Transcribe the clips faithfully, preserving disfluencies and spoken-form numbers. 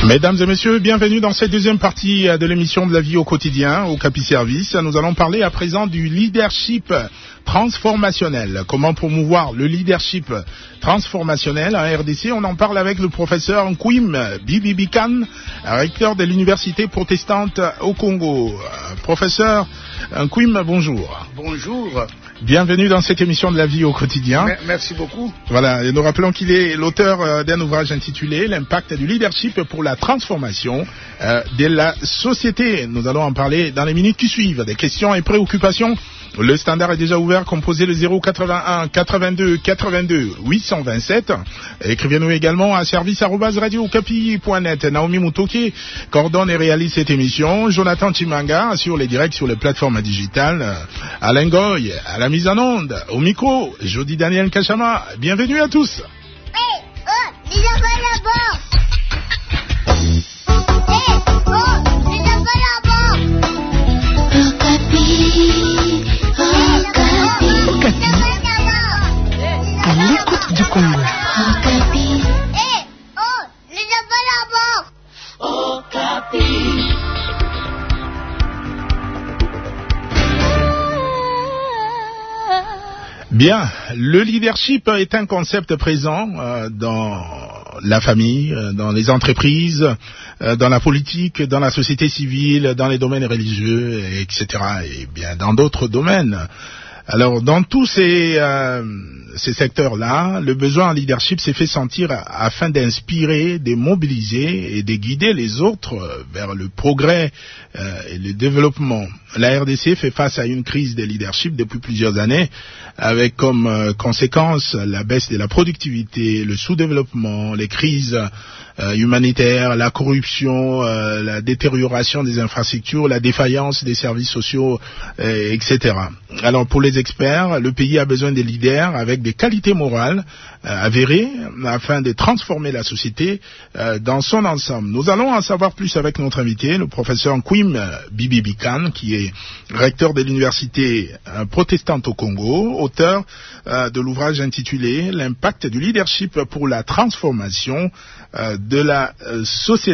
Mesdames et messieurs, bienvenue dans cette deuxième partie de l'émission de la vie au quotidien, au Capi Service. Nous allons parler à présent du leadership transformationnel. Comment promouvoir le leadership transformationnel en R D C? On en parle avec le professeur Nkwim Bibibikan, recteur de l'université protestante au Congo. Professeur Nkwim, bonjour. Bonjour. Bienvenue dans cette émission de la vie au quotidien. Merci beaucoup. Voilà, et nous rappelons qu'il est l'auteur d'un ouvrage intitulé « L'impact du leadership pour la transformation euh, de la société ». Nous allons en parler dans les minutes qui suivent. Des questions et préoccupations. Le standard est déjà ouvert, composé le zéro quatre-vingt-un quatre-vingt-deux quatre-vingt-deux huit cent vingt-sept. Écrivez-nous également à service arobase radio okapi point net. Naomi Mutoki coordonne et réalise cette émission. Jonathan Chimanga assure les directs sur les plateformes digitales. Alain Goy à la mise en onde. Au micro, Jody Daniel Kachama. Bienvenue à tous. Hey, oh, les enfants là-bas. Hey, oh, les enfants là-bas. Okapi, à l'écoute du Congo. Okapi. Hey, oh, les enfants là-bas. Okapi. Bien, le leadership est un concept présent euh, dans la famille, euh, dans les entreprises, euh, dans la politique, dans la société civile, dans les domaines religieux, et cetera. Et bien dans d'autres domaines. Alors, dans tous ces, euh, ces secteurs-là, le besoin en leadership s'est fait sentir afin d'inspirer, de mobiliser et de guider les autres vers le progrès euh, et le développement. La R D C fait face à une crise de leadership depuis plusieurs années, avec comme euh, conséquence la baisse de la productivité, le sous-développement, les crises euh, humanitaires, la corruption, euh, la détérioration des infrastructures, la défaillance des services sociaux, euh, et cetera. Alors, pour les experts, le pays a besoin de leaders avec des qualités morales euh, avérées afin de transformer la société euh, dans son ensemble. Nous allons en savoir plus avec notre invité, le professeur Nkwim Bibibikan, qui est recteur de l'université euh, protestante au Congo, auteur euh, de l'ouvrage intitulé « L'impact du leadership pour la transformation euh, de la euh, société ».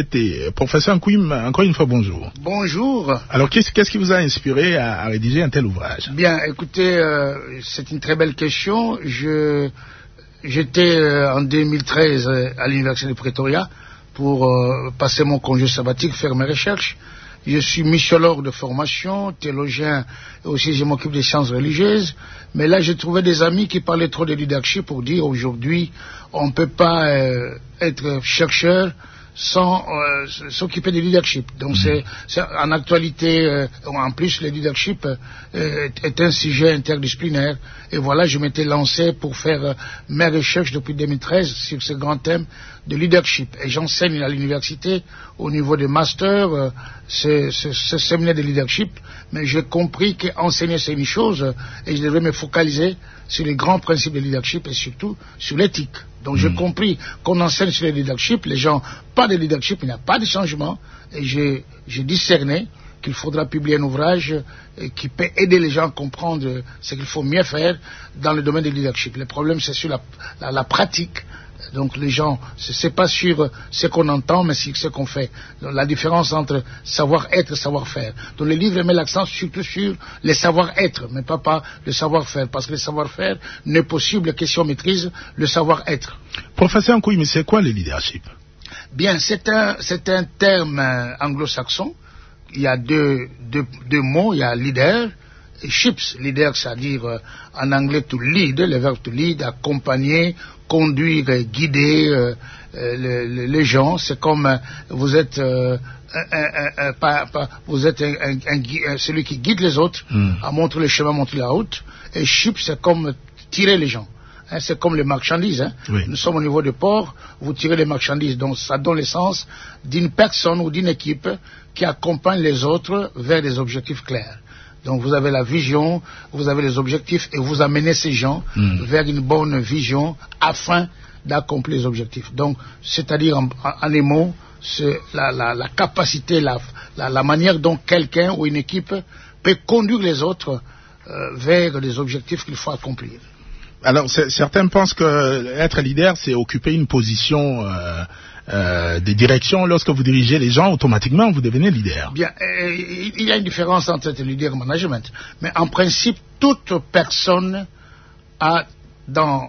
Professeur Nkwim, encore une fois, bonjour. Bonjour. Alors, qu'est-ce, qu'est-ce qui vous a inspiré à, à rédiger un tel ouvrage? Bien, écoutez, euh, c'est une très belle question. Je, j'étais euh, en deux mille treize euh, à l'université de Pretoria pour euh, passer mon congé sabbatique, faire mes recherches. Je suis missiologue de formation, théologien, et aussi je m'occupe des sciences religieuses. Mais là, j'ai trouvé des amis qui parlaient trop de leadership pour dire aujourd'hui, on ne peut pas euh, être chercheur sans euh, s'occuper du leadership. Donc mmh. c'est, c'est en actualité, euh, en plus le leadership euh, est, est un sujet interdisciplinaire. Et voilà, je m'étais lancé pour faire euh, mes recherches depuis deux mille treize sur ce grand thème de leadership. Et j'enseigne à l'université au niveau des masters, euh, ce, ce, ce séminaire de leadership. Mais j'ai compris qu'enseigner c'est une chose et je devrais me focaliser sur les grands principes de leadership et surtout sur l'éthique. Donc mmh. j'ai compris qu'on enseigne sur le leadership, les gens, pas de leadership, il n'y a pas de changement. Et j'ai, j'ai discerné qu'il faudra publier un ouvrage qui peut aider les gens à comprendre ce qu'il faut mieux faire dans le domaine du leadership. Le problème c'est sur la, la, la pratique. Donc les gens, c'est pas sur ce qu'on entend, mais sur ce qu'on fait. Donc, la différence entre savoir-être et savoir-faire. Donc le livre met l'accent surtout sur le savoir-être, mais pas, pas le savoir-faire, parce que le savoir-faire n'est possible que si on maîtrise le savoir-être. Professeur Nkwim, mais c'est quoi le leadership? Bien, c'est un, c'est un terme anglo-saxon. Il y a deux, deux, deux mots, il y a leader et ships. Leader, c'est-à-dire euh, en anglais to lead, le verbe to lead, accompagner, conduire, guider euh, euh, les, les, les gens. C'est comme euh, vous êtes, euh, un, un, un, pas, pas, vous êtes un, un, un, celui qui guide les autres, mm. à montrer le chemin, montrer la route. Et ship, c'est comme tirer les gens. Hein, c'est comme les marchandises. Hein. Oui. Nous sommes au niveau du port, vous tirez les marchandises. Donc ça donne l'essence d'une personne ou d'une équipe qui accompagne les autres vers des objectifs clairs. Donc vous avez la vision, vous avez les objectifs et vous amenez ces gens mmh. vers une bonne vision afin d'accomplir les objectifs. Donc, c'est-à-dire en, en un mot, c'est la, la, la capacité, la, la, la manière dont quelqu'un ou une équipe peut conduire les autres euh, vers les objectifs qu'il faut accomplir. Alors, certains pensent que être leader, c'est occuper une position euh, euh, de direction. Lorsque vous dirigez les gens, automatiquement, vous devenez leader. Bien, euh, il y a une différence entre être leader et management. Mais en principe, toute personne a dans,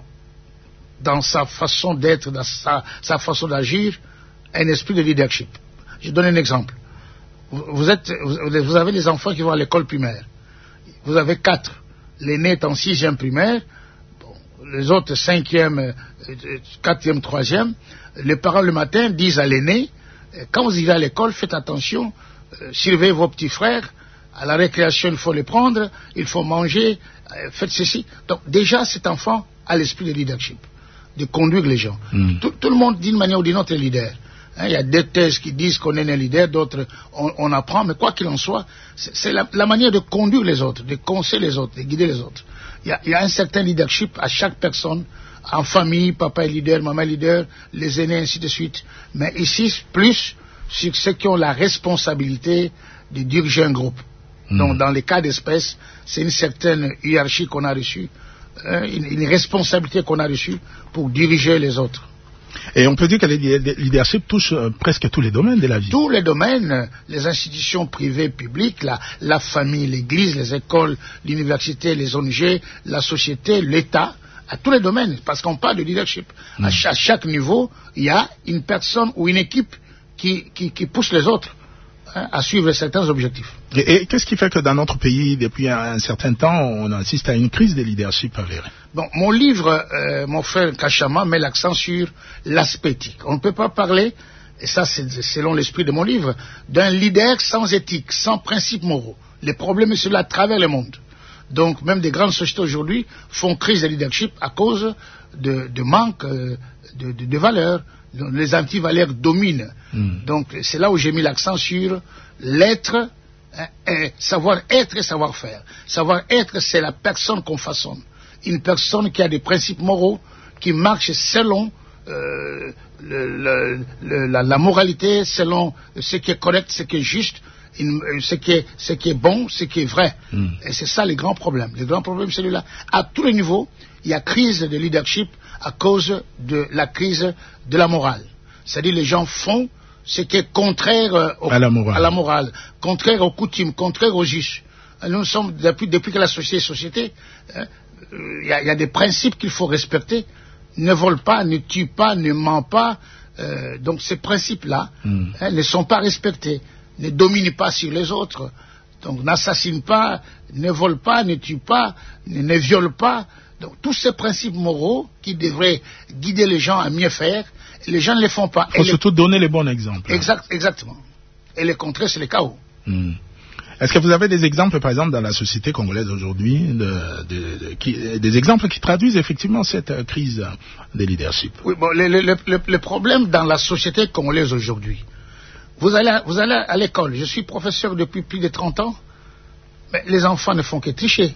dans sa façon d'être, dans sa, sa façon d'agir, un esprit de leadership. Je donne un exemple. Vous, êtes, vous avez des enfants qui vont à l'école primaire. Vous avez quatre. L'aîné est en sixième primaire, bon, les autres cinquième, quatrième, troisième. Les parents le matin disent à l'aîné, quand vous irez à l'école, faites attention, euh, surveillez vos petits frères, à la récréation il faut les prendre, il faut manger, euh, faites ceci. Donc déjà cet enfant a l'esprit de leadership, de conduire les gens. Mm. Tout, tout le monde d'une manière ou d'une autre est leader. Hein, il y a des thèses qui disent qu'on est un leader, d'autres on, on apprend, mais quoi qu'il en soit, c'est la, la manière de conduire les autres, de conseiller les autres, de guider les autres. Il y a, il y a un certain leadership à chaque personne, en famille, papa est leader, maman est leader, les aînés, ainsi de suite. Mais ici, plus sur ceux qui ont la responsabilité de diriger un groupe. Mmh. Donc, dans les cas d'espèce, c'est une certaine hiérarchie qu'on a reçue, hein, une, une responsabilité qu'on a reçue pour diriger les autres. Et on peut dire que le leadership touche euh, presque tous les domaines de la vie. Tous les domaines, les institutions privées, publiques, la, la famille, l'église, les écoles, l'université, les O N G, la société, l'État, à tous les domaines, parce qu'on parle de leadership. Mmh. À, ch à chaque niveau, il y a une personne ou une équipe qui, qui, qui pousse les autres hein, à suivre certains objectifs. Et, et qu'est-ce qui fait que dans notre pays, depuis un, un certain temps, on assiste à une crise de leadership avérée? Bon, mon livre, euh, mon frère Kachama, met l'accent sur l'aspect éthique. On ne peut pas parler, et ça c'est selon l'esprit de mon livre, d'un leader sans éthique, sans principes moraux. Les problèmes sont là à travers le monde. Donc même des grandes sociétés aujourd'hui font crise de leadership à cause de, de manque euh, de, de, de valeurs. Les antivaleurs dominent. Mm. Donc c'est là où j'ai mis l'accent sur l'être, hein, savoir être et savoir faire. Savoir être, c'est la personne qu'on façonne. Une personne qui a des principes moraux, qui marche selon euh, le, le, le, la, la moralité, selon ce qui est correct, ce qui est juste, une, ce, qui est, ce qui est bon, ce qui est vrai. Mm. Et c'est ça les grands problèmes. Les grands problèmes, c'est celui-là. À tous les niveaux, il y a crise de leadership à cause de la crise de la morale. C'est-à-dire les gens font ce qui est contraire au, à, la morale. à la morale, contraire aux coutumes, contraire aux us. Nous sommes, depuis, depuis que la société est société, il hein, y, y a des principes qu'il faut respecter. Ne vole pas, ne tue pas, ne ment pas. Euh, donc ces principes-là mm. hein, ne sont pas respectés. Ne domine pas sur les autres. Donc n'assassine pas, ne vole pas, ne tue pas, ne, ne viole pas. Donc tous ces principes moraux qui devraient guider les gens à mieux faire, les gens ne les font pas. Il faut et surtout les... donner les bons exemples. Exact, exactement. Et les contraires, c'est le chaos. Hmm. Est-ce que vous avez des exemples, par exemple, dans la société congolaise aujourd'hui, de, de, de, qui, des exemples qui traduisent effectivement cette euh, crise de leadership? Oui, bon, le, le, le, le problème dans la société congolaise aujourd'hui, vous allez, vous allez à l'école, je suis professeur depuis plus de trente ans, mais les enfants ne font que tricher.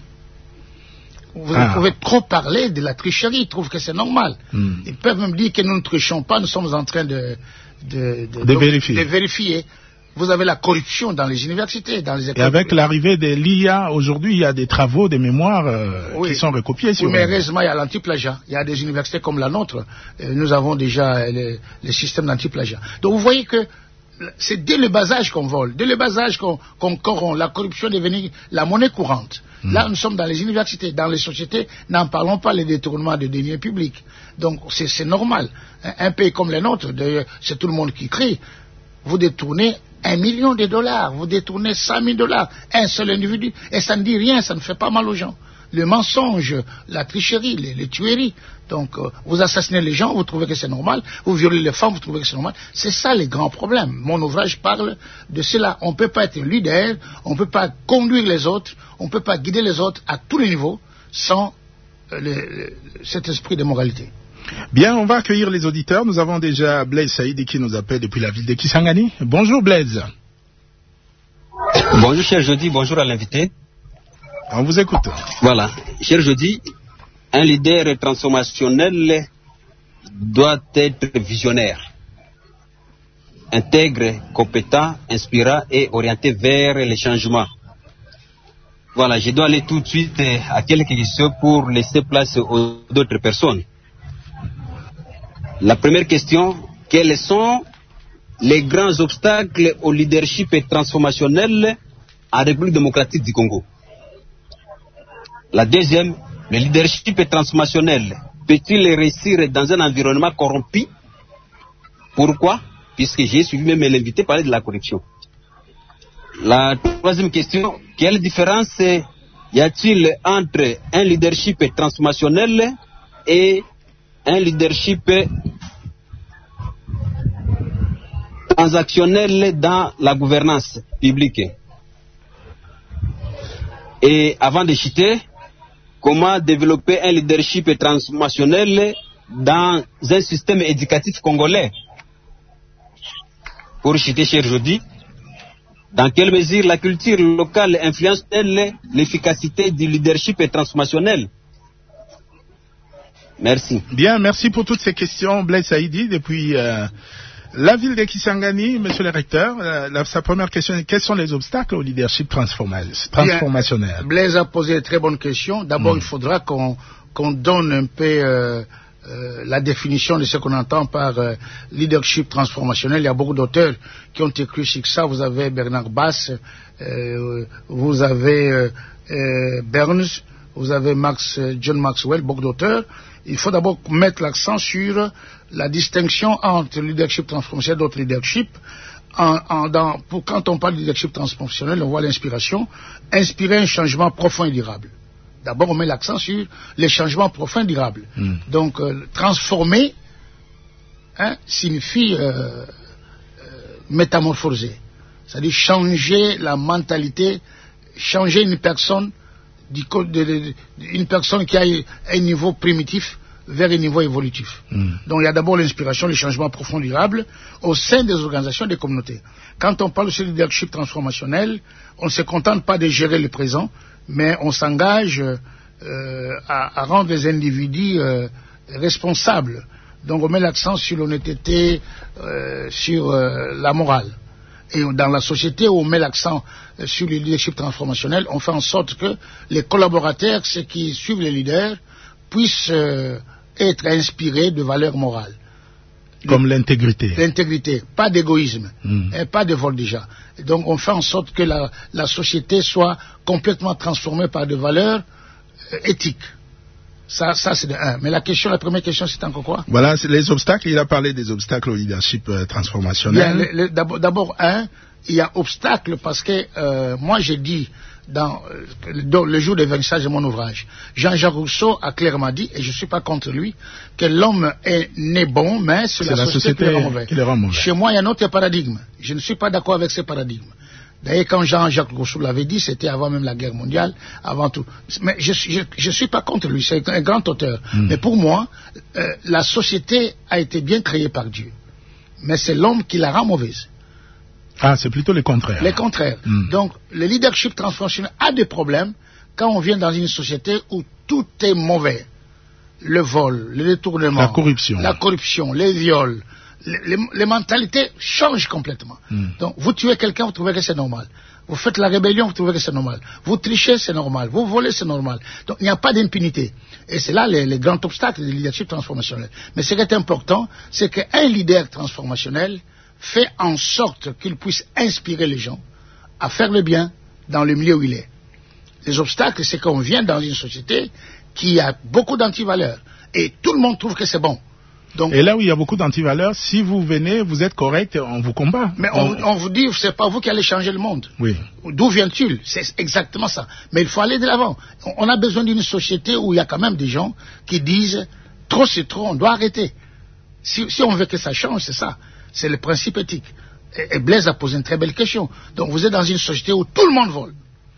Vous ah. pouvez trop parler de la tricherie, ils trouvent que c'est normal. Mm. Ils peuvent même dire que nous ne trichons pas, nous sommes en train de, de, de, de, de, vérifier. de vérifier. Vous avez la corruption dans les universités, dans les écoles. Et avec l'arrivée de l'I A, aujourd'hui, il y a des travaux, des mémoires euh, oui. qui sont recopiés. Sur oui, mais heureusement, il y a l'antiplagiat. Il y a des universités comme la nôtre. Euh, nous avons déjà les, les systèmes d'antiplagiat. Donc vous voyez que c'est dès le bas âge qu'on vole, dès le bas âge qu'on qu'on corrompt. La corruption est devenue la monnaie courante. Mmh. Là, nous sommes dans les universités, dans les sociétés, n'en parlons pas les détournements de deniers publics. Donc, c'est normal. Un, un pays comme le nôtre, c'est tout le monde qui crie. Vous détournez un million de dollars, vous détournez cent mille dollars, un seul individu, et ça ne dit rien, ça ne fait pas mal aux gens. Le mensonge, la tricherie, les, les tueries. Donc, euh, vous assassinez les gens, vous trouvez que c'est normal. Vous violez les femmes, vous trouvez que c'est normal. C'est ça les grands problèmes. Mon ouvrage parle de cela. On ne peut pas être leader, on ne peut pas conduire les autres, on ne peut pas guider les autres à tous les niveaux sans euh, le, le, cet esprit de moralité. Bien, on va accueillir les auditeurs. Nous avons déjà Blaise Saïdi qui nous appelle depuis la ville de Kisangani. Bonjour Blaise. Bonjour cher Jody, bonjour à l'invité. On vous écoute. Voilà. Cher Jody, un leader transformationnel doit être visionnaire, intègre, compétent, inspirant et orienté vers les changements. Voilà, je dois aller tout de suite à quelques questions pour laisser place aux autres personnes. La première question, quels sont les grands obstacles au leadership transformationnel en République démocratique du Congo? La deuxième, le leadership transformationnel peut-il réussir dans un environnement corrompu? Pourquoi? Puisque j'ai suivi même l'invité parler de la corruption. La troisième question, quelle différence y a-t-il entre un leadership transformationnel et un leadership transactionnel dans la gouvernance publique? Et avant de chuter, comment développer un leadership transformationnel dans un système éducatif congolais? Pour chuter, cher Jody, dans quelle mesure la culture locale influence-t-elle l'efficacité du leadership transformationnel? Merci. Bien, merci pour toutes ces questions, Blaise Saïdi, depuis euh, la ville de Kisangani. Monsieur le recteur, euh, la, sa première question est: quels sont les obstacles au leadership transformationnel? Bien, Blaise a posé de très bonnes questions. D'abord, mmh. il faudra qu'on qu'on donne un peu euh, euh, la définition de ce qu'on entend par euh, leadership transformationnel. Il y a beaucoup d'auteurs qui ont écrit sur ça. Vous avez Bernard Bass, euh, vous avez euh, euh, Burns, vous avez Max, John Maxwell, beaucoup d'auteurs. Il faut d'abord mettre l'accent sur la distinction entre leadership transformationnel et d'autres leadership. En, en, dans, pour, quand on parle de leadership transformationnel, on voit l'inspiration. Inspirer un changement profond et durable. D'abord, on met l'accent sur les changements profonds et durables. Mm. Donc, euh, transformer hein, signifie euh, euh, métamorphoser. C'est-à-dire changer la mentalité, changer une personne, du, de, de, de, une personne qui a un niveau primitif vers un niveau évolutif. Mm. Donc, il y a d'abord l'inspiration, les changements profonds et durables au sein des organisations et des communautés. Quand on parle de leadership transformationnel, on ne se contente pas de gérer le présent, mais on s'engage euh, à, à rendre les individus euh, responsables. Donc on met l'accent sur l'honnêteté, euh, sur euh, la morale. Et dans la société où on met l'accent euh, sur le leadership transformationnel, on fait en sorte que les collaborateurs, ceux qui suivent les leaders, puissent euh, être inspirés de valeurs morales. Comme l'intégrité. L'intégrité, pas d'égoïsme, mm. et pas de vol déjà. Et donc on fait en sorte que la, la société soit complètement transformée par des valeurs euh, éthiques. Ça, ça c'est de un. Mais la question, la première question, c'est encore quoi? Voilà, c'est les obstacles. Il a parlé des obstacles au leadership euh, transformationnel. D'abord, d'abord, un, il y a obstacle parce que euh, moi j'ai dit dans, euh, dans le jour de vernissage de mon ouvrage, Jean-Jacques Rousseau a clairement dit, et je ne suis pas contre lui, que l'homme est né bon, mais c'est la, la société, société qui le rend mauvais. Qui le rend mauvais. Chez moi, il y a un autre paradigme. Je ne suis pas d'accord avec ce paradigme. D'ailleurs, quand Jean-Jacques Rousseau l'avait dit, c'était avant même la guerre mondiale, avant tout. Mais je ne suis pas contre lui, c'est un grand auteur. Mm. Mais pour moi, euh, la société a été bien créée par Dieu. Mais c'est l'homme qui la rend mauvaise. Ah, c'est plutôt le contraire. Le contraire. Mm. Donc, le leadership transformationnel a des problèmes quand on vient dans une société où tout est mauvais. Le vol, le détournement, la corruption, la corruption, les viols, les, les, les mentalités changent complètement. Mm. Donc, vous tuez quelqu'un, vous trouvez que c'est normal. Vous faites la rébellion, vous trouvez que c'est normal. Vous trichez, c'est normal. Vous volez, c'est normal. Donc, il n'y a pas d'impunité. Et c'est là les, les grands obstacles du leadership transformationnel. Mais ce qui est important, c'est qu'un leader transformationnel fait en sorte qu'il puisse inspirer les gens à faire le bien dans le milieu où il est. Les obstacles, c'est qu'on vient dans une société qui a beaucoup d'antivaleurs. Et tout le monde trouve que c'est bon. Donc, et là où il y a beaucoup d'antivaleurs, si vous venez, vous êtes correct, on vous combat. Mais on, on, on vous dit, c'est pas vous qui allez changer le monde. Oui. D'où vient-il? C'est exactement ça. Mais il faut aller de l'avant. On a besoin d'une société où il y a quand même des gens qui disent, trop c'est trop, on doit arrêter. Si, si on veut que ça change, c'est ça. C'est le principe éthique. Et, et Blaise a posé une très belle question. Donc vous êtes dans une société où tout le monde vole.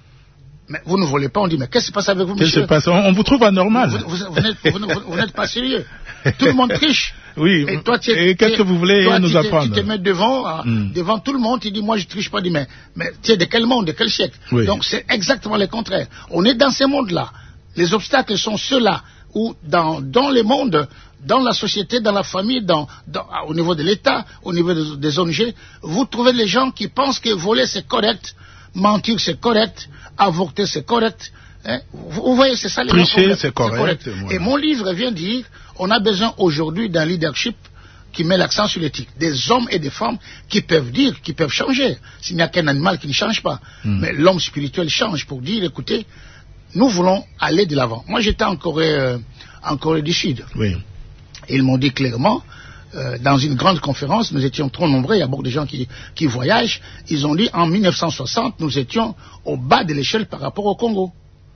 Mais vous ne volez pas, on dit, mais qu'est-ce qui se passe avec vous, monsieur? Qu'est-ce qui se passe? On vous trouve anormal. Vous, vous, vous, n'êtes, vous, vous, vous n'êtes pas sérieux. Tout le monde triche. Oui. Et, toi, tu, et qu'est-ce que vous voulez toi, nous tu apprendre? Tu te mets devant, mm. devant tout le monde, tu dis, moi je triche pas. Dis, mais, mais tu es de quel monde, de quel siècle? Oui. Donc c'est exactement le contraire. On est dans ces mondes-là. Les obstacles sont ceux-là où, dans, dans les mondes, dans la société, dans la famille, dans, dans, au niveau de l'État, au niveau des, des O N G, vous trouvez les gens qui pensent que voler c'est correct mentir c'est correct, avorter c'est correct. Hein? Vous, vous voyez, c'est ça les Tricher c'est correct. correct. Voilà. Et mon livre vient dire, on a besoin aujourd'hui d'un leadership qui met l'accent sur l'éthique. Des hommes et des femmes qui peuvent dire, qui peuvent changer. S'il n'y a qu'un animal qui ne change pas. Mm. Mais l'homme spirituel change pour dire, écoutez, nous voulons aller de l'avant. Moi, j'étais en Corée, euh, en Corée du Sud. Oui. Et ils m'ont dit clairement, euh, dans une grande conférence, nous étions trop nombreux, il y a beaucoup de gens qui, qui voyagent, ils ont dit, en mille neuf cent soixante, nous étions au bas de l'échelle par rapport au Congo.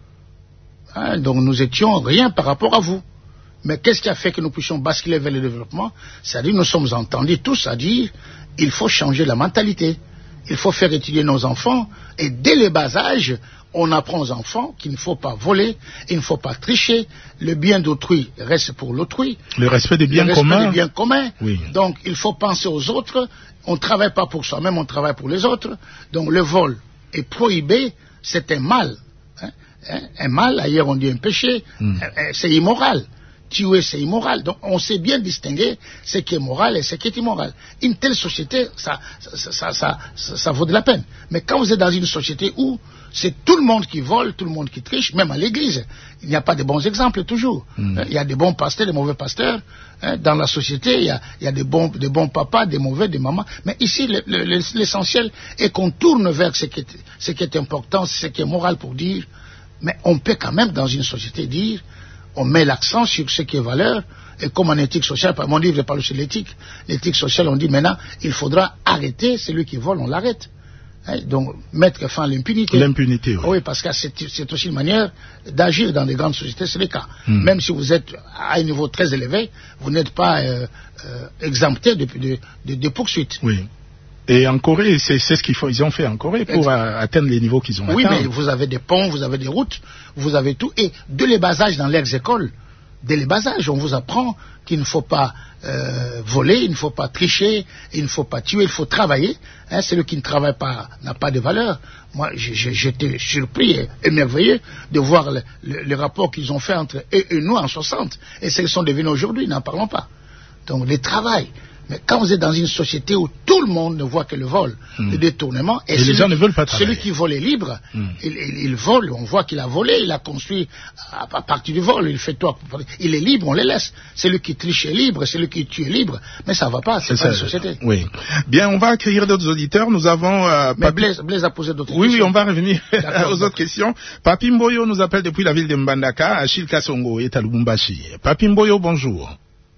Hein, donc nous étions rien par rapport à vous. Mais qu'est-ce qui a fait que nous puissions basculer vers le développement? C'est-à-dire nous sommes entendus tous à dire il faut changer la mentalité, il faut faire étudier nos enfants, et dès le bas âge, on apprend aux enfants qu'il ne faut pas voler, il ne faut pas tricher, le bien d'autrui reste pour l'autrui. Le respect des biens le respect communs. des biens communs. Oui. Donc il faut penser aux autres, on ne travaille pas pour soi-même, on travaille pour les autres. Donc le vol est prohibé, c'est un mal. Hein? Un mal, ailleurs on dit un péché, mm. c'est immoral. Tuer, c'est immoral. Donc, on sait bien distinguer ce qui est moral et ce qui est immoral. Une telle société, ça, ça, ça, ça, ça, ça vaut de la peine. Mais quand vous êtes dans une société où c'est tout le monde qui vole, tout le monde qui triche, même à l'église, il n'y a pas de bons exemples toujours. Mm. Il y a des bons pasteurs, des mauvais pasteurs. Hein, dans la société, il y a, il y a des, bons, des bons papas, des mauvais, des mamans. Mais ici, le, le, l'essentiel est qu'on tourne vers ce qui est, ce qui est important, ce qui est moral pour dire. Mais on peut quand même, dans une société, dire on met l'accent sur ce qui est valeur, et comme en éthique sociale, mon livre parle sur l'éthique, l'éthique sociale, on dit maintenant, il faudra arrêter celui qui vole, on l'arrête. Hein, donc, mettre fin à l'impunité. L'impunité, oui. Oui, parce que c'est, c'est aussi une manière d'agir dans les grandes sociétés, c'est le cas. Mm. Même si vous êtes à un niveau très élevé, vous n'êtes pas euh, euh, exempté de, de, de, de poursuites. Oui. Et en Corée, c'est, c'est ce qu'ils font, ils ont fait en Corée pour a, atteindre les niveaux qu'ils ont oui, atteints. Oui, mais vous avez des ponts, vous avez des routes, vous avez tout. Et dès les bas âges dans les écoles, dès les bas âges, on vous apprend qu'il ne faut pas euh, voler, il ne faut pas tricher, il ne faut pas tuer, il faut travailler. Hein, celui qui ne travaille pas n'a pas de valeur. Moi, j'étais surpris et émerveillé de voir le, le, le rapport qu'ils ont fait entre eux et nous en soixante. Et ce qu'ils sont devenus aujourd'hui, n'en parlons pas. Donc, le travail. Mais quand vous êtes dans une société où tout le monde ne voit que le vol, mmh. le détournement, et, et celui, les gens ne veulent pas travailler. Celui qui vole est libre, mmh. il, il, il vole, on voit qu'il a volé, il a construit à, à partir du vol, il fait tout, il est libre, on les laisse. Celui qui triche est libre, celui qui tue est libre, mais ça ne va pas, c'est, c'est pas ça, une société. Oui. Bien, on va accueillir d'autres auditeurs, nous avons... Euh, mais Blaise, Blaise a posé d'autres oui, questions. Oui, oui, on va revenir aux autres questions. Papi Mboyo nous appelle depuis la ville de Mbandaka, Achille Kassongo et à Lubumbashi. Papi Mboyo, bonjour.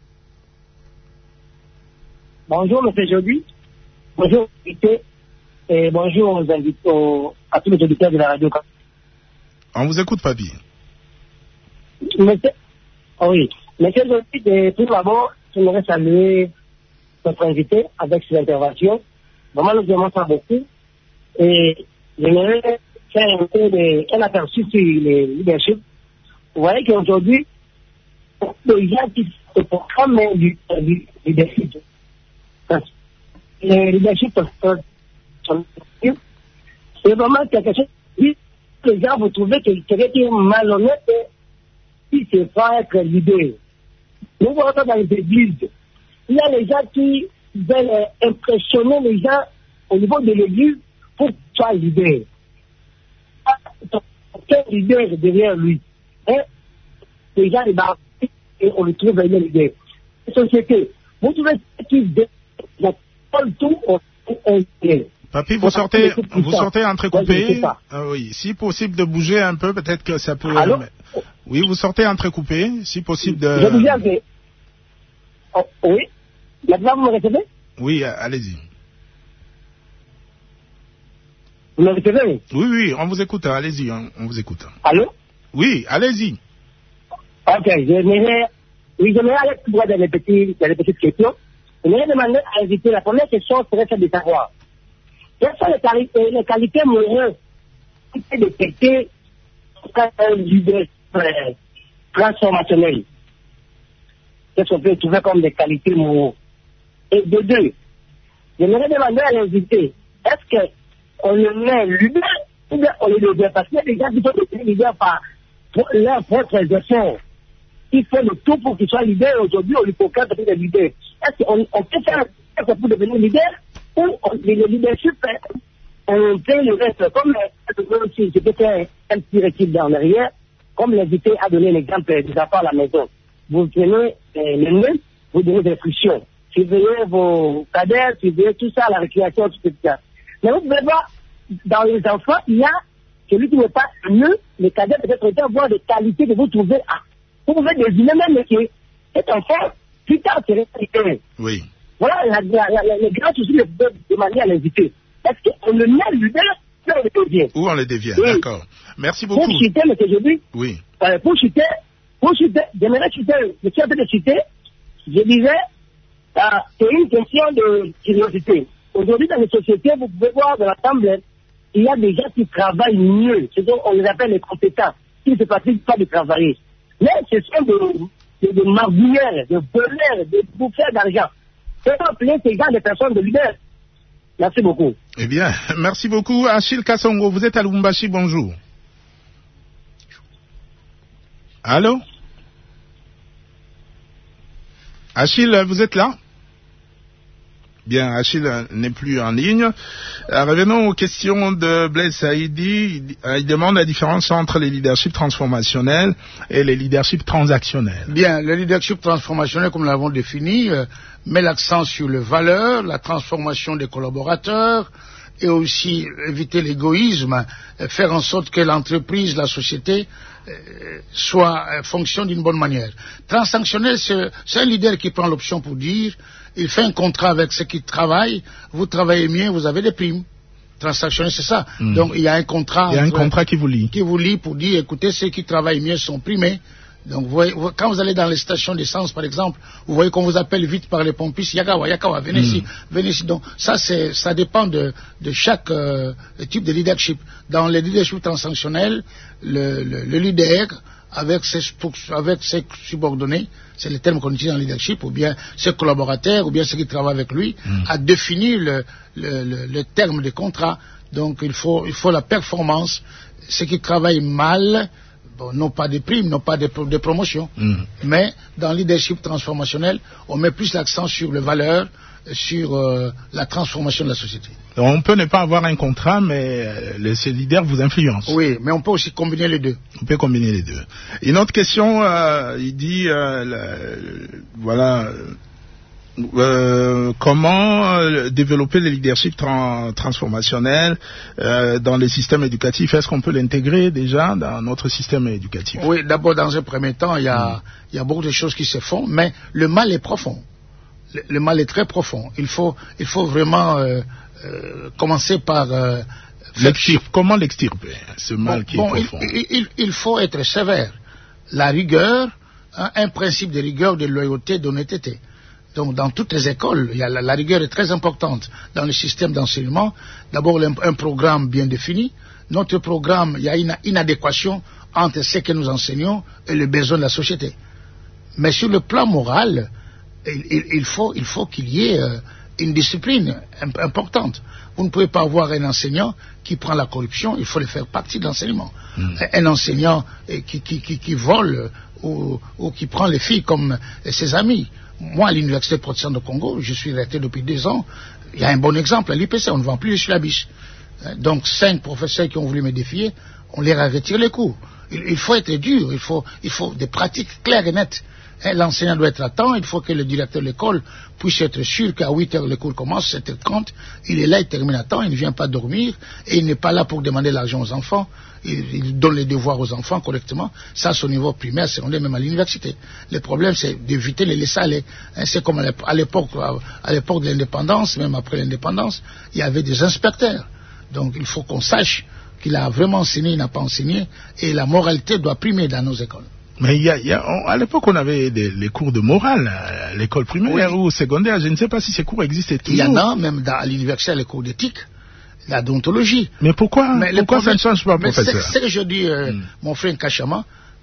Bonjour, M. Jody. Bonjour, invité. Et bonjour aux invités, aux, à tous les auditeurs de la radio. On vous écoute, Papi. Monsieur, oh oui. Monsieur Jody, tout d'abord, j'aimerais saluer notre invité avec ses interventions. Vraiment, nous aimons ça beaucoup. Et j'aimerais faire un peu de, un aperçu sur les leadership. Vous voyez qu'aujourd'hui, les gens qui se proclament du, du leadership, le leadership, c'est vraiment quelque chose. Les gens, vous trouvez que quelqu'un malhonnête, si c'est pas être leader. Nous voyons ça dans les églises. Il y a les gens qui veulent impressionner les gens au niveau de l'église pour qu'il soit leader. Quel leader est derrière lui? Hein? Les gens débarquent et on le trouve derrière le leader. Les sociétés, vous trouvez qu'ils tout on, on, Papi, vous sortez, vous sortez entrecoupé. Euh, oui, si possible de bouger un peu, peut-être que ça peut. Allô? Oui, vous sortez entrecoupé, si possible de. Je bouge un peu. Oh, oui. Maintenant, vous me recevez? Oui, allez-y. Vous me recevez? Oui, oui, on vous écoute. Allez-y, on, on vous écoute. Allô? Oui, allez-y. Ok, j'aimerais, oui, j'aimerais aller plus loin dans les petits, dans les petites questions. J'aimerais demander à inviter, la première question serait celle de savoir quelles sont les qualités, les qualités morales qui peuvent détecter un leader transformationnel. Qu'est-ce qu'on peut trouver comme des qualités morales? Et de deux, j'aimerais demander à l'invité, est-ce qu'on le met leader ou bien on le leader? Parce qu'il y a des gens qui sont devenus leaders par leur propre efforts. Il faut le tout pour qu'il soit leader. Aujourd'hui, on lui proclame peut-être des leaders. Est-ce qu'on on peut faire un pour devenir leader ou on, le leadership on fait le reste. Comme euh, aussi, je peux faire un petit recul dans l'arrière, comme l'invité a donné l'exemple des enfants à la maison. Vous prenez euh, le nez, vous donnez des instructions. Surveillez vos cadets, surveillez tout ça, la récréation, tout ça. Mais vous pouvez voir, dans les enfants, il y a celui qui n'est pas mieux, les cadets peut-être avoir des qualités que vous trouvez à. Vous pouvez deviner même que cet enfant, plus tard, serait récupéré. Oui. Voilà la, la, la, la, les grands soucis de demander à l'invité. Est-ce qu'on le met leader ou on le devient? Ou on le devient, oui. D'accord. Merci beaucoup. Pour citer, M. Joby, oui. euh, pour citer, pour citer, j'aimerais citer, je suis en train de citer, je disais, euh, c'est une question de curiosité. Aujourd'hui, dans les sociétés, vous pouvez voir dans l'Assemblée, il y a des gens qui travaillent mieux. C'est donc, on les appelle les compétents, qui ne se pratiquent pas de travailler. Mais ce sont des, des, des margulières, des voleurs, des bouffeurs d'argent. C'est appeler ces gens des personnes de leader. Merci beaucoup. Eh bien, merci beaucoup. Achille Kassongo, vous êtes à Lubumbashi, bonjour. Allô? Achille, vous êtes là? Bien, Achille n'est plus en ligne. Euh, revenons aux questions de Blaise Saïdi. Il, il demande la différence entre les leaderships transformationnels et les leaderships transactionnels. Bien, le leadership transformationnel, comme nous l'avons défini, euh, met l'accent sur les valeurs, la transformation des collaborateurs et aussi éviter l'égoïsme, euh, faire en sorte que l'entreprise, la société euh, soit euh, fonctionne d'une bonne manière. Transactionnel, c'est, c'est un leader qui prend l'option pour dire il fait un contrat avec ceux qui travaillent, vous travaillez mieux, vous avez des primes. Transactionnel, c'est ça. Mmh. Donc, il y a un contrat. Il y a un contrat qui vous lie. Qui vous lie pour dire, écoutez, ceux qui travaillent mieux sont primés. Donc, vous voyez, vous, quand vous allez dans les stations d'essence, par exemple, vous voyez qu'on vous appelle vite par les pompistes, Yakawa, Yakawa, venez mmh. ici, venez ici. Donc, ça, c'est, ça dépend de, de chaque euh, type de leadership. Dans le leadership transactionnel, le, le, le leader, avec ses, avec ses subordonnés, c'est le terme qu'on utilise en leadership, ou bien ses collaborateurs, ou bien ceux qui travaillent avec lui, mmh. a défini le, le, le, le terme de contrat. Donc il faut, il faut la performance. Ceux qui travaillent mal, bon, n'ont pas de primes, n'ont pas de, de promotion. Mmh. Mais dans le leadership transformationnel, on met plus l'accent sur les valeurs, sur euh, la transformation de la société. Donc, on peut ne pas avoir un contrat, mais euh, ces leaders vous influencent. Oui, mais on peut aussi combiner les deux. On peut combiner les deux. Une autre question, euh, il dit, euh, le, voilà, euh, comment euh, développer le leadership tra- transformationnel euh, dans les systèmes éducatifs? Est-ce qu'on peut l'intégrer déjà dans notre système éducatif? Oui, d'abord, dans un premier temps, il y a, mmh. il y a beaucoup de choses qui se font, mais le mal est profond. Le, le mal est très profond. Il faut, il faut vraiment euh, euh, commencer par... Euh, L'extirper. Comment l'extirper, ce mal bon, qui bon, est profond? il, il, il faut être sévère. La rigueur, hein, un principe de rigueur, de loyauté, d'honnêteté. Donc, dans toutes les écoles, il y a la, la rigueur est très importante. Dans le système d'enseignement, d'abord un, un programme bien défini. Notre programme, il y a une inadéquation entre ce que nous enseignons et les besoins de la société. Mais sur le plan moral, il, il, il faut, il faut qu'il y ait euh, une discipline imp- importante. Vous ne pouvez pas avoir un enseignant qui prend la corruption, il faut le faire partie de l'enseignement. Mmh. Un enseignant qui, qui, qui, qui vole ou, ou qui prend les filles comme ses amis. Moi, à l'Université protestante de Congo, je suis resté depuis deux ans, il y a un bon exemple à l'I P C, on ne vend plus les syllabus. Donc, cinq professeurs qui ont voulu me défier, on les a retiré les cours. Il, il faut être dur, il faut, il faut des pratiques claires et nettes. L'enseignant doit être à temps, il faut que le directeur de l'école puisse être sûr qu'à huit heures le cours commence, sept heures trente, il est là, il termine à temps, il ne vient pas dormir, et il n'est pas là pour demander l'argent aux enfants, il, il donne les devoirs aux enfants correctement, ça c'est au niveau primaire, secondaire, même à l'université. Le problème c'est d'éviter les laisser aller. Hein, c'est comme à l'époque, à l'époque de l'indépendance, même après l'indépendance, il y avait des inspecteurs. Donc il faut qu'on sache qu'il a vraiment enseigné, il n'a pas enseigné, et la moralité doit primer dans nos écoles. Mais il y a, il y a, on, à l'époque, on avait des, les cours de morale à l'école primaire oui. ou secondaire. Je ne sais pas si ces cours existaient toujours. Il y en a, même dans, à l'université, les cours d'éthique, la déontologie. Mais pourquoi, mais pourquoi problème, ça ne change pas, professeur? C'est ce que je dis, euh, mm. mon frère Kachama,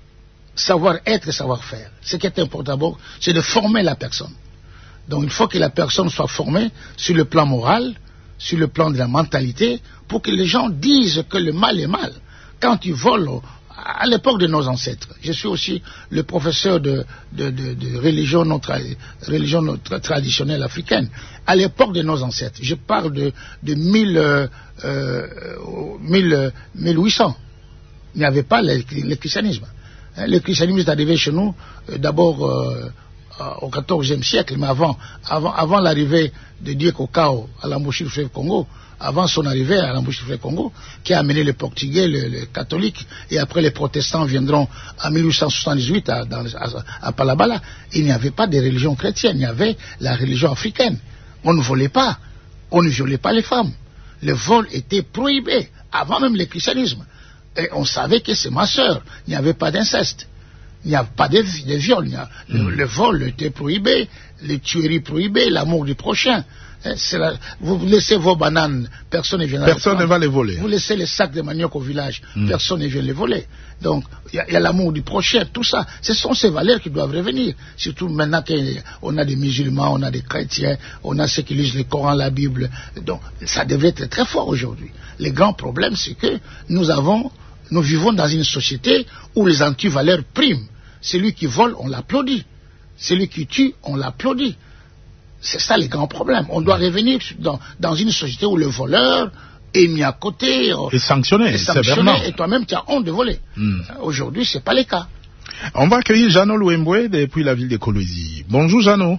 savoir être et savoir faire. Ce qui est important d'abord, c'est de former la personne. Donc il faut que la personne soit formée sur le plan moral, sur le plan de la mentalité, pour que les gens disent que le mal est mal. Quand tu voles à l'époque de nos ancêtres. Je suis aussi le professeur de, de, de, de religion, notre, religion notre traditionnelle africaine. À l'époque de nos ancêtres, je parle de, de mille, euh, euh, mille, mille huit cents. Il n'y avait pas le, le christianisme. Le christianisme est arrivé chez nous euh, d'abord euh, au quatorzième siècle, mais avant, avant, avant l'arrivée de Dieu Kokao à l'embouchure du fleuve Congo, avant son arrivée à l'embouchure du fleuve Congo, qui a amené les Portugais, les, les catholiques, et après les protestants viendront en mille huit cent soixante-dix-huit à, dans, à, à Palabala. Il n'y avait pas de religion chrétienne, il y avait la religion africaine. On ne volait pas, on ne violait pas les femmes. Le vol était prohibé, avant même le christianisme. Et on savait que c'est ma sœur, il n'y avait pas d'inceste. Il n'y a pas de, de viol, a, le, mmh. le vol était prohibé, les tueries prohibées, l'amour du prochain. La, vous laissez vos bananes, personne ne vient les Personne ne va les voler. Vous laissez les sacs de manioc au village, mmh. personne ne vient les voler. Donc, il y a, a l'amour du prochain, tout ça. Ce sont ces valeurs qui doivent revenir. Surtout maintenant qu'on a des musulmans, on a des chrétiens, on a ceux qui lisent le Coran, la Bible. Donc, ça devrait être très fort aujourd'hui. Le grand problème, c'est que nous avons, nous vivons dans une société où les antivaleurs priment. Celui qui vole, on l'applaudit. Celui qui tue, on l'applaudit. C'est ça le grand problème. On doit revenir dans, dans une société où le voleur est mis à côté. Et sanctionné. Et sanctionné. Et toi-même, tu as honte de voler. Mm. Aujourd'hui, ce n'est pas le cas. On va accueillir Jeannot Louemboué depuis la ville de Kolwezi. Bonjour, Jeannot.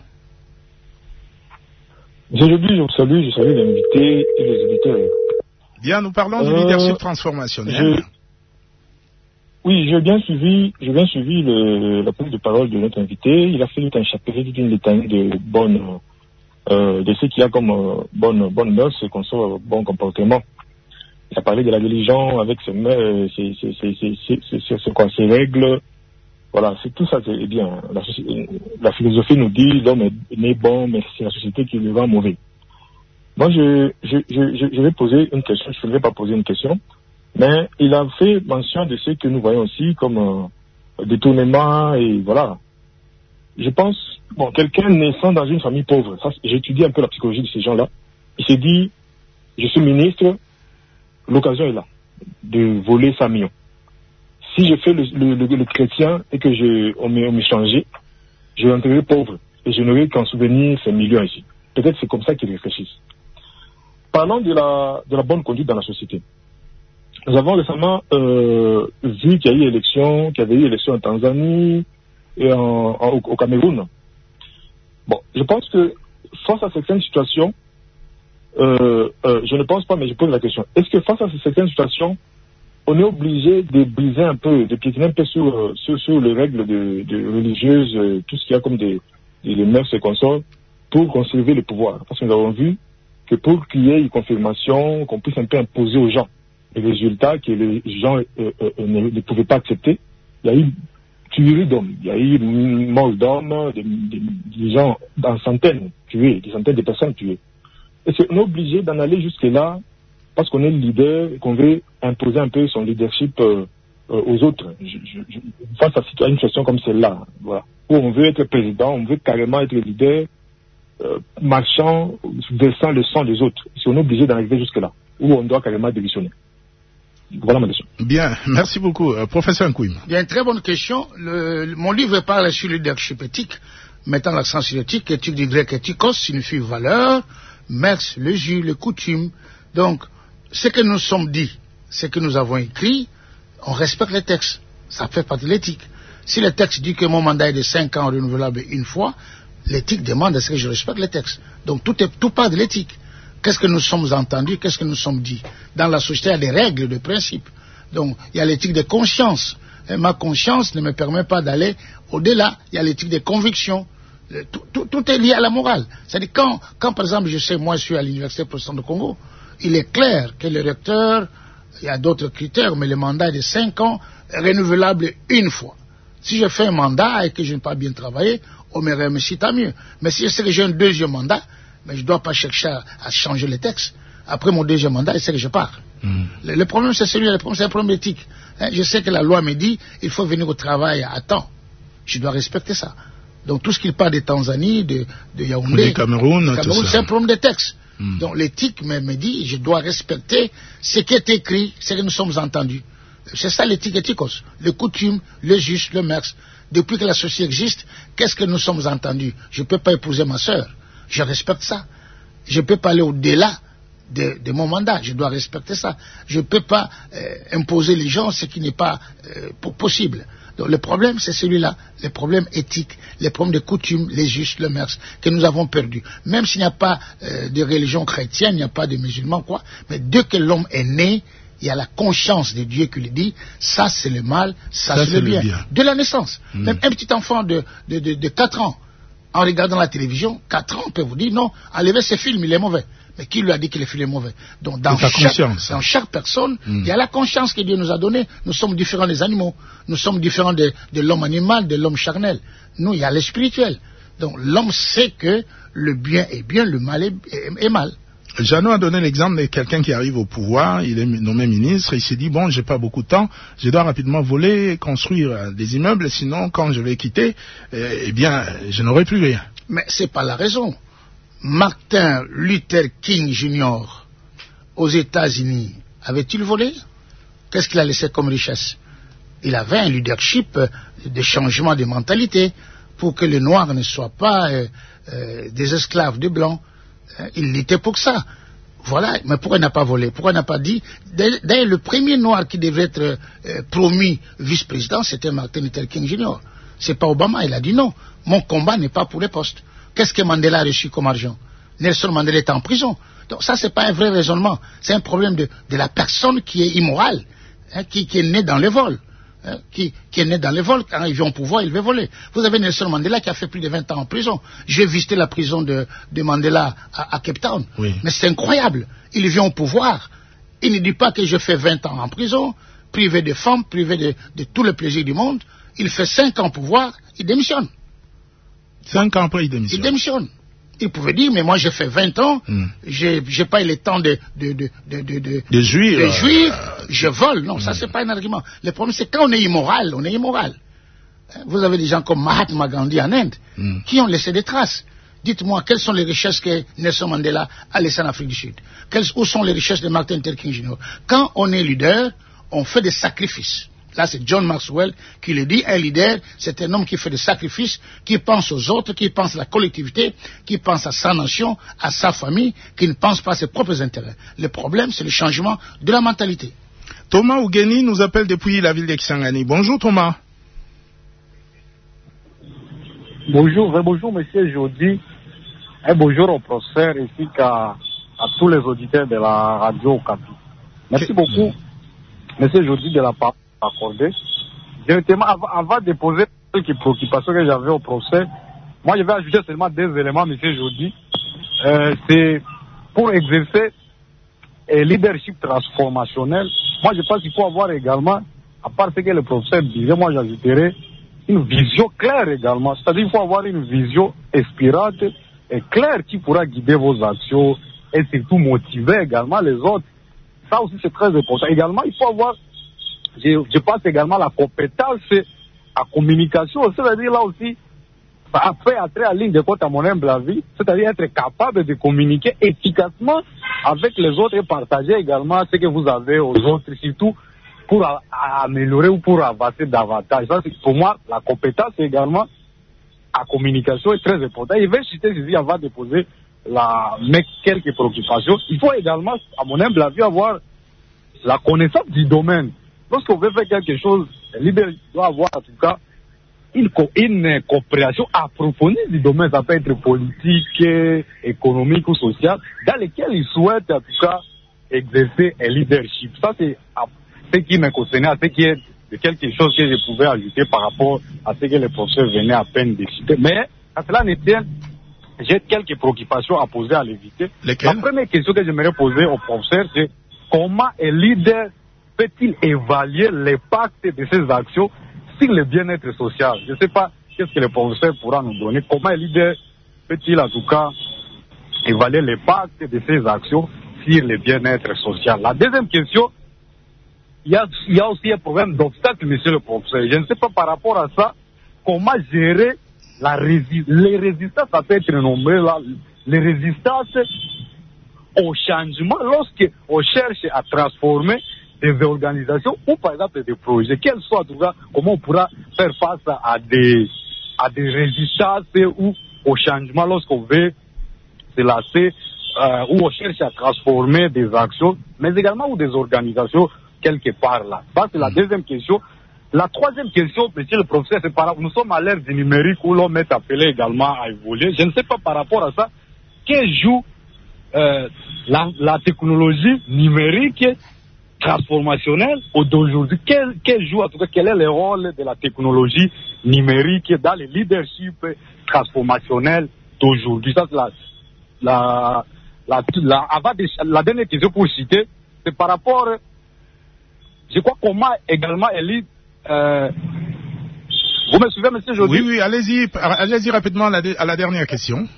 Aujourd'hui, je vous salue, je salue l'invité et les auditeurs. Bien, nous parlons euh, du leadership transformationnel. Je... Oui, j'ai bien suivi, j'ai bien suivi le, la prise de parole de notre invité. Il a fait tout un chapitre, toute une litanie de bonnes, euh, de ce qu'il y a comme euh, bonnes, bonnes mœurs et qu'on soit bon comportement. Il a parlé de la religion avec ses mœurs, ses, ses, ses, ses, ses, ses, ses, quoi, ses règles. Voilà, c'est tout ça, c'est bien. La, la philosophie nous dit l'homme est né bon, mais c'est la société qui le rend mauvais. Moi, je, je, je, je vais poser une question. Je ne vais pas poser une question. Mais il a fait mention de ce que nous voyons aussi comme euh, détournement et voilà. Je pense, bon, quelqu'un naissant dans une famille pauvre, ça, j'ai étudié un peu la psychologie de ces gens-là. Il s'est dit, je suis ministre, l'occasion est là de voler cinq millions. Si je fais le, le, le, le chrétien et que je, on m'est changé, je rentrerai pauvre et je n'aurai qu'en souvenir ces millions ici. Peut-être c'est comme ça qu'ils réfléchissent. Parlons de la, de la bonne conduite dans la société. Nous avons récemment euh, vu qu'il y a eu élection, qu'il y avait eu élection en Tanzanie et en, en, au, au Cameroun. Bon, je pense que face à certaines situations, euh, euh, je ne pense pas, mais je pose la question. Est-ce que face à certaines situations, on est obligé de briser un peu, de piétiner un peu sur, sur, sur les règles de, de religieuses, euh, tout ce qu'il y a comme des, des, des mœurs et consorts, pour conserver le pouvoir? Parce que nous avons vu que pour qu'il y ait une confirmation, qu'on puisse un peu imposer aux gens les résultats que les gens euh, euh, ne, ne pouvaient pas accepter, il y a eu tuerie d'hommes, il y a eu mort d'hommes, des, des, des gens en centaines tués, des centaines de personnes tuées. Et c'est, on est obligé d'en aller jusque-là parce qu'on est le leader et qu'on veut imposer un peu son leadership euh, euh, aux autres. Je, je, je, face à une situation comme celle-là, voilà, où on veut être président, on veut carrément être leader, euh, marchant, versant le sang des autres. Si on est obligé d'en arriver jusque-là, où on doit carrément démissionner. Voilà ma question. Bien, merci beaucoup. Euh, professeur Nkoum. Bien, très bonne question. Le, le, mon livre parle sur le leadership éthique, mettant l'accent sur l'éthique. Éthique du grec éthikos signifie valeur, mœurs, le jus, les coutumes. Donc, ce que nous sommes dit, ce que nous avons écrit, on respecte les textes. Ça fait partie de l'éthique. Si le texte dit que mon mandat est de cinq ans renouvelable une fois, l'éthique demande à ce que je respecte les textes. Donc, tout, est, tout part de l'éthique. Qu'est-ce que nous sommes entendus, qu'est-ce que nous sommes dit? Dans la société, il y a des règles, des principes. Donc, il y a l'éthique de conscience. Et ma conscience ne me permet pas d'aller au-delà. Il y a l'éthique de conviction. Tout, tout, tout est lié à la morale. C'est-à-dire, quand, quand, par exemple, je sais, moi, je suis à l'Université protestante de Congo, il est clair que le recteur, il y a d'autres critères, mais le mandat est de cinq ans, renouvelable une fois. Si je fais un mandat et que je n'ai pas bien travaillé, on me remercie, tant mieux. Mais si je sais que j'ai un deuxième mandat, mais je ne dois pas chercher à, à changer les textes. Après mon deuxième mandat, il sait que je pars. Mm. Le, le problème, c'est celui-là, le problème, c'est un problème éthique. Hein, je sais que la loi me dit il faut venir au travail à temps. Je dois respecter ça. Donc tout ce qu'il parle de Tanzanie, de, de Yaoundé, du Cameroun, Cameroun c'est un problème de texte. Mm. Donc l'éthique me, me dit je dois respecter ce qui est écrit, ce que nous sommes entendus. C'est ça l'éthique éthikos. Les coutumes, le juste, le mers. Depuis que la société existe, qu'est-ce que nous sommes entendus? Je ne peux pas épouser ma sœur. Je respecte ça. Je ne peux pas aller au-delà de, de mon mandat. Je dois respecter ça. Je ne peux pas euh, imposer les gens ce qui n'est pas euh, possible. Donc le problème, c'est celui-là. Les problèmes éthiques, les problèmes de coutumes, les justes, le mers, que nous avons perdus. Même s'il n'y a pas euh, de religion chrétienne, il n'y a pas de musulmans, quoi. Mais dès que l'homme est né, il y a la conscience de Dieu qui lui dit, ça c'est le mal, ça, ça c'est le bien. bien. De la naissance. Mmh. Même un petit enfant de, de, de, de quatre ans, en regardant la télévision, quatre ans, on peut vous dire, non, enlevez ce film, il est mauvais. Mais qui lui a dit que le film est mauvais? Donc dans chaque, dans chaque personne, mmh. il y a la conscience que Dieu nous a donnée. Nous sommes différents des animaux. Nous sommes différents de, de l'homme animal, de l'homme charnel. Nous, il y a le spirituel. Donc l'homme sait que le bien est bien, le mal est, est, est mal. Jeannot a donné l'exemple de quelqu'un qui arrive au pouvoir, il est nommé ministre, il s'est dit, bon, j'ai pas beaucoup de temps, je dois rapidement voler, construire des immeubles, sinon, quand je vais quitter, eh bien, je n'aurai plus rien. Mais c'est pas la raison. Martin Luther King junior, aux États-Unis, avait-il volé? Qu'est-ce qu'il a laissé comme richesse? Il avait un leadership de changement de mentalité pour que les Noirs ne soient pas euh, euh, des esclaves de Blancs. Il luttait pour ça. Voilà. Mais pourquoi il n'a pas volé? Pourquoi il n'a pas dit? D'ailleurs, le premier noir qui devait être euh, promu vice-président, c'était Martin Luther King junior C'est pas Obama. Il a dit non. Mon combat n'est pas pour les postes. Qu'est-ce que Mandela a reçu comme argent? Nelson Mandela est en prison. Donc ça, c'est pas un vrai raisonnement. C'est un problème de, de la personne qui est immorale, hein, qui, qui est née dans le vol. Hein, qui, qui est né dans les vols, quand il vient au pouvoir, il veut voler. Vous avez Nelson Mandela qui a fait plus de vingt ans en prison. J'ai visité la prison de, de Mandela à, à Cape Town. Oui. Mais c'est incroyable. Il vient au pouvoir. Il ne dit pas que je fais vingt ans en prison, privé de femmes, privé de, de tout le plaisir du monde. Il fait cinq ans au pouvoir, il démissionne. cinq ans après, il démissionne. Il démissionne. Il pouvait dire, mais moi j'ai fait vingt ans, mm. j'ai, j'ai pas eu le temps de, de, de, de, de, de, de jouir, de jouir euh, je vole. Non, mm. ça c'est pas un argument. Le problème c'est quand on est immoral, on est immoral. Vous avez des gens comme Mahatma Gandhi en Inde, mm. qui ont laissé des traces. Dites-moi, quelles sont les richesses que Nelson Mandela a laissées en Afrique du Sud? Quelles, Où sont les richesses de Martin Luther King junior Quand on est leader, on fait des sacrifices. Là, c'est John Maxwell qui le dit. Un leader, c'est un homme qui fait des sacrifices, qui pense aux autres, qui pense à la collectivité, qui pense à sa nation, à sa famille, qui ne pense pas à ses propres intérêts. Le problème, c'est le changement de la mentalité. Thomas Ougeni nous appelle depuis la ville d'Exangani. Bonjour Thomas. Bonjour, bonjour monsieur Jody. Et bonjour au professeur ainsi qu'à à tous les auditeurs de la radio Okapi. Merci beaucoup, monsieur Jody, de la part accordée. Directement, avant, avant de poser quelques préoccupations que j'avais au professeur, moi je vais ajouter seulement deux éléments, monsieur Jody. Euh, c'est pour exercer un leadership transformationnel. Moi je pense qu'il faut avoir également, à part ce que le professeur disait, moi j'ajouterais une vision claire également. C'est-à-dire qu'il faut avoir une vision inspirante et claire qui pourra guider vos actions et surtout motiver également les autres. Ça aussi c'est très important. Également, il faut avoir, je, je pense également la compétence à communication. C'est-à-dire là aussi, ça fait entrer à ligne de compte à mon humble avis, c'est-à-dire être capable de communiquer efficacement avec les autres et partager également ce que vous avez aux autres, surtout pour a, a améliorer ou pour avancer davantage. Ça, pour moi, la compétence également à communication est très importante. Je vais citer ici avant de poser la, mais quelques préoccupations. Il faut également, à mon humble avis, avoir la connaissance du domaine. Lorsqu'on veut faire quelque chose, le leader doit avoir en tout cas une, une compréhension approfondie du domaine. Ça peut être politique, économique ou social, dans lequel il souhaite en tout cas exercer un leadership. Ça, c'est ce qui me concernait, à ce qui est de quelque chose que je pouvais ajouter par rapport à ce que le professeur venait à peine de citer. Mais, à cela ne tient, j'ai quelques préoccupations à poser à l'invité. La première question que j'aimerais poser au professeur, c'est comment un leader peut-il évaluer l'impact de ses actions sur le bien-être social? Je ne sais pas qu'est-ce que le professeur pourra nous donner. Comment un leader peut-il en tout cas évaluer l'impact de ses actions sur le bien-être social? La deuxième question, il y a, il y a aussi un problème d'obstacle, monsieur le professeur. Je ne sais pas par rapport à ça, comment gérer la rési- les résistances, ça peut être nommé là, les résistances au changement lorsqu'on cherche à transformer des organisations ou par exemple des projets, quels soient en tout cas, comment on pourra faire face à des, à des résistances ou au changement lorsqu'on veut se lasser, euh, où on cherche à transformer des actions, mais également ou des organisations quelque part là. Ça, c'est la deuxième question. La troisième question, monsieur le professeur, c'est par rapport, nous sommes à l'ère du numérique où l'homme est appelé également à évoluer. Je ne sais pas par rapport à ça, quel joue euh, la, la technologie numérique transformationnelle d'aujourd'hui, quel, quel joue, en tout cas, quel est le rôle de la technologie numérique dans le leadership transformationnel d'aujourd'hui. Ça, c'est la, la, la, la, avant de, la dernière question pour citer, c'est par rapport, je crois, comment également Elie, euh, vous me suivez, monsieur Jody? Oui, oui, allez-y, allez-y rapidement à la, à la dernière question.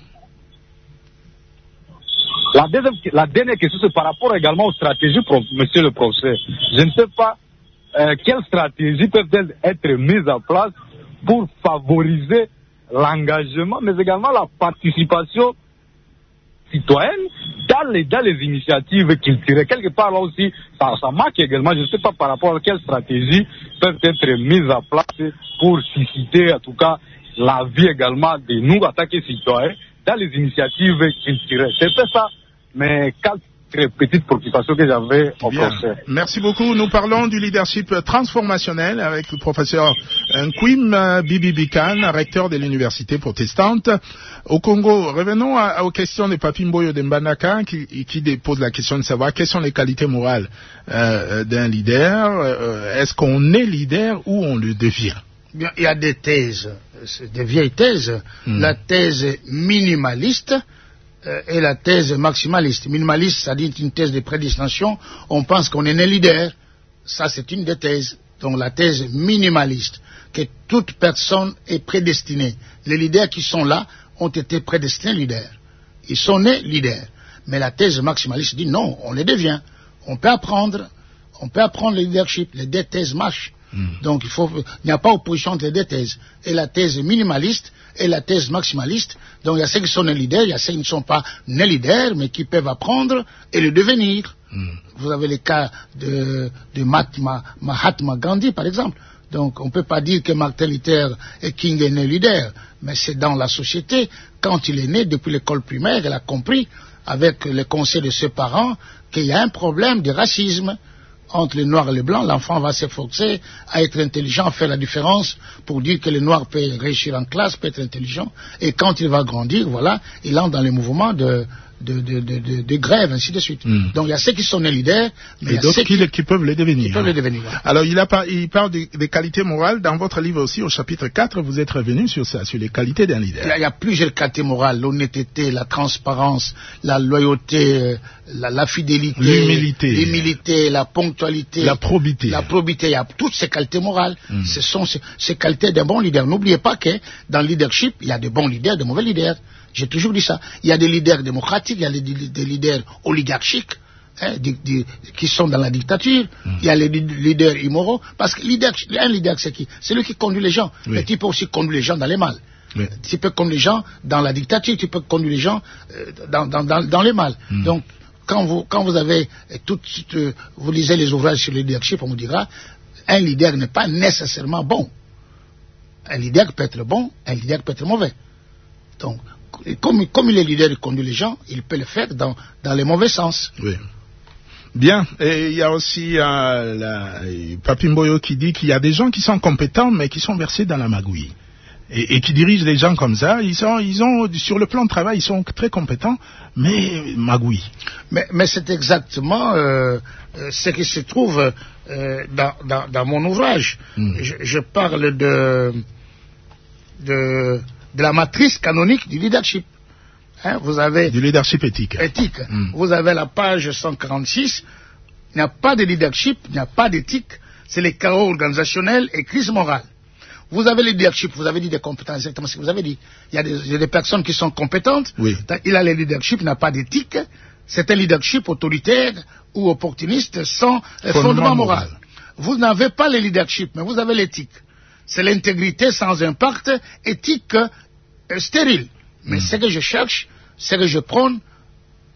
La, deuxième, la dernière question, c'est par rapport également aux stratégies, monsieur le professeur. Je ne sais pas euh, quelles stratégies peuvent être mises en place pour favoriser l'engagement, mais également la participation citoyenne dans les, dans les initiatives culturelles. Quelque part là aussi, ça, ça manque également. Je ne sais pas par rapport à quelles stratégies peuvent être mises en place pour susciter en tout cas la vie également de nous en tant que citoyens dans les initiatives culturelles. C'est peut-être ça, mais quatre petites préoccupations que j'avais au professeur. Merci beaucoup. Nous parlons du leadership transformationnel avec le professeur Nkwim Bibi Bikan, recteur de l'université protestante. Au Congo, revenons à, aux questions de Papi Mboyo de Mbandaka qui, qui pose la question de savoir quelles sont les qualités morales euh, d'un leader. Euh, est-ce qu'on est leader ou on le devient? Bien, il y a des thèses, des vieilles thèses. Hmm. La thèse minimaliste euh, et la thèse maximaliste. Minimaliste, ça dit une thèse de prédestination. On pense qu'on est né leader. Ça, c'est une des thèses. Donc la thèse minimaliste, que toute personne est prédestinée. Les leaders qui sont là ont été prédestinés leaders. Ils sont nés leaders. Mais la thèse maximaliste dit non, on les devient. On peut apprendre, on peut apprendre le leadership. Les deux thèses marchent. Mmh. Donc il faut, il n'y a pas opposition entre les deux thèses. Et la thèse minimaliste et la thèse maximaliste. Donc il y a ceux qui sont nés leaders, il y a ceux qui ne sont pas nés leaders, mais qui peuvent apprendre et le devenir. Mmh. Vous avez le cas de, de Mahatma, Mahatma Gandhi, par exemple. Donc on ne peut pas dire que Martin Luther King est né leader, mais c'est dans la société. Quand il est né, depuis l'école primaire, il a compris, avec le conseil de ses parents, qu'il y a un problème de racisme entre les noirs et les blancs. L'enfant va s'efforcer à être intelligent, à faire la différence pour dire que les noirs peuvent réussir en classe, peuvent être intelligents. Et quand il va grandir, voilà, il entre dans les mouvements de, de, de, de, de, de grève, ainsi de suite. Mm. Donc il y a ceux qui sont les leaders, mais et il y a d'autres ceux qui, qui, qui peuvent les devenir. Qui peuvent les devenir voilà. Alors il, a par, il parle des, des qualités morales. Dans votre livre aussi, au chapitre quatre, vous êtes revenu sur ça, sur les qualités d'un leader. Il y a, il y a plusieurs qualités morales: l'honnêteté, la transparence, la loyauté, la, la fidélité, l'humilité, l'humilité, la ponctualité, la probité. La probité, il y a toutes ces qualités morales. Mm. Ce sont ces, ces qualités d'un bon leader. N'oubliez pas que dans le leadership, il y a de bons leaders, de mauvais leaders. J'ai toujours dit ça. Il y a des leaders démocratiques, il y a des, des leaders oligarchiques, hein, des, des, qui sont dans la dictature. Mm. Il y a les leaders immoraux. Parce que leader, un leader, c'est qui? C'est lui qui conduit les gens. Oui. Mais tu peux aussi conduire les gens dans les mal. Oui. Tu peux conduire les gens dans la dictature, tu peux conduire les gens euh, dans, dans, dans, dans les mal. Mm. Donc, quand vous, quand vous avez tout, euh, vous lisez les ouvrages sur le leadership, on vous dira, un leader n'est pas nécessairement bon. Un leader peut être bon, un leader peut être mauvais. Donc, comme, comme il est leader, il conduit les gens, il peut le faire dans, dans le mauvais sens. Oui. Bien. Et il y a aussi euh, la, Papi Mboyo qui dit qu'il y a des gens qui sont compétents, mais qui sont versés dans la magouille. Et, et qui dirigent les gens comme ça. Ils sont, ils ont, sur le plan de travail, ils sont très compétents, mais magouille. Mais, mais c'est exactement euh, ce qui se trouve euh, dans, dans, dans mon ouvrage. Mm. Je, je parle de, de, de la matrice canonique du leadership. Hein, vous avez du leadership éthique. Éthique. Mm. Vous avez la page cent quarante-six. Il n'y a pas de leadership, il n'y a pas d'éthique. C'est les chaos organisationnels et crise morale. Vous avez le leadership, vous avez dit des compétences, exactement ce que vous avez dit. Il y a des, il y a des personnes qui sont compétentes. Oui. Il a le leadership, il n'a pas d'éthique. C'est un leadership autoritaire ou opportuniste sans fondement, fondement moral. moral. Vous n'avez pas le leadership, mais vous avez l'éthique. C'est l'intégrité sans impact, éthique euh, stérile. Mais mmh. ce que je cherche, ce que je prône,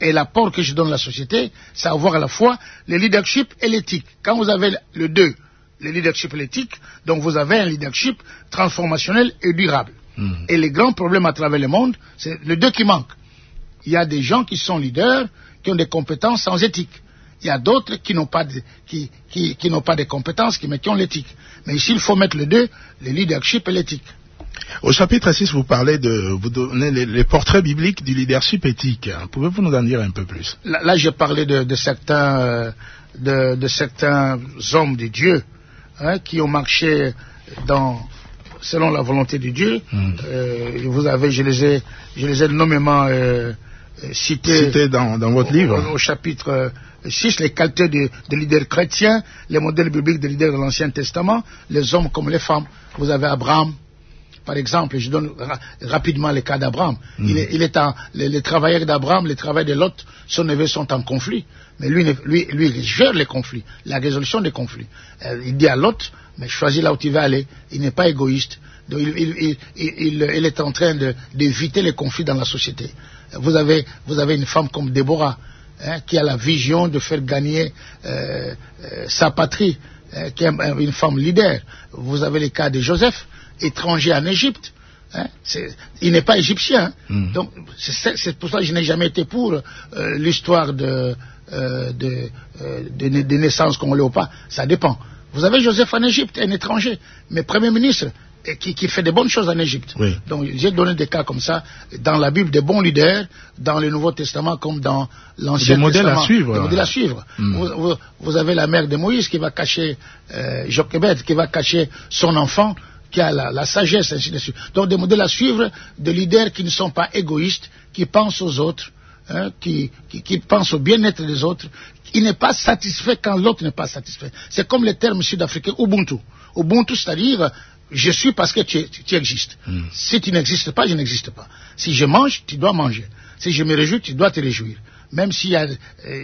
Et l'apport que je donne à la société, c'est avoir à la fois le leadership et l'éthique. Quand vous avez le deux, le leadership et l'éthique, donc vous avez un leadership transformationnel et durable. Mmh. Et les grands problèmes à travers le monde, c'est les deux qui manquent. Il y a des gens qui sont leaders, qui ont des compétences sans éthique. Il y a d'autres qui n'ont pas de, qui, qui, qui n'ont pas de compétences, mais qui ont l'éthique. Mais ici, il faut mettre les deux, le leadership et l'éthique. Au chapitre six, vous parlez de, vous donnez les, les portraits bibliques du leadership éthique. Pouvez-vous nous en dire un peu plus? Là, là j'ai parlé de, de certains, euh, de, de certains hommes de Dieu, hein, qui ont marché dans, selon la volonté de Dieu. Mm. Euh, vous avez, je les ai, je les ai nommément euh, cités. Cités dans, dans votre au, livre. Au, au chapitre euh, six, les qualités de, de leaders chrétiens, les modèles bibliques de leaders de l'Ancien Testament, les hommes comme les femmes. Vous avez Abraham. Par exemple, je donne ra rapidement le cas d'Abraham. Mm. Il est, il est en, les, les travailleurs d'Abraham, les travailleurs de Lot, son neveu sont en conflit. Mais lui, lui, lui, il gère les conflits, la résolution des conflits. Euh, il dit à Lot, mais choisis là où tu vas aller. Il n'est pas égoïste. Donc, il, il, il, il, il est en train d'éviter les conflits dans la société. Vous avez, vous avez une femme comme Déborah, hein, qui a la vision de faire gagner euh, euh, sa patrie, hein, qui est une femme leader. Vous avez le cas de Joseph, étranger en Égypte, hein, il n'est pas égyptien, hein. mm. Donc c'est pour ça que je n'ai jamais été pour euh, l'histoire de, euh, de, euh, de, de naissance qu'on l'est ou pas, ça dépend. Vous avez Joseph en Égypte, un étranger, mais Premier ministre, et qui, qui fait de bonnes choses en Égypte. Oui. Donc j'ai donné des cas comme ça dans la Bible, des bons leaders, dans le Nouveau Testament comme dans l'Ancien Testament. Des modèles à suivre. Des modèles à suivre. Mm. Vous, vous, vous avez la mère de Moïse qui va cacher, euh, Jochebed, qui va cacher son enfant, qui a la, la sagesse, ainsi de suite. Donc des modèles à suivre de leaders qui ne sont pas égoïstes, qui pensent aux autres, hein, qui, qui, qui pensent au bien-être des autres. Il n'est pas satisfait quand l'autre n'est pas satisfait. C'est comme le terme sud-africain Ubuntu. Ubuntu, c'est-à-dire, je suis parce que tu, tu, tu existes. Mm. Si tu n'existes pas, je n'existe pas. Si je mange, tu dois manger. Si je me réjouis, tu dois te réjouir. Même si euh,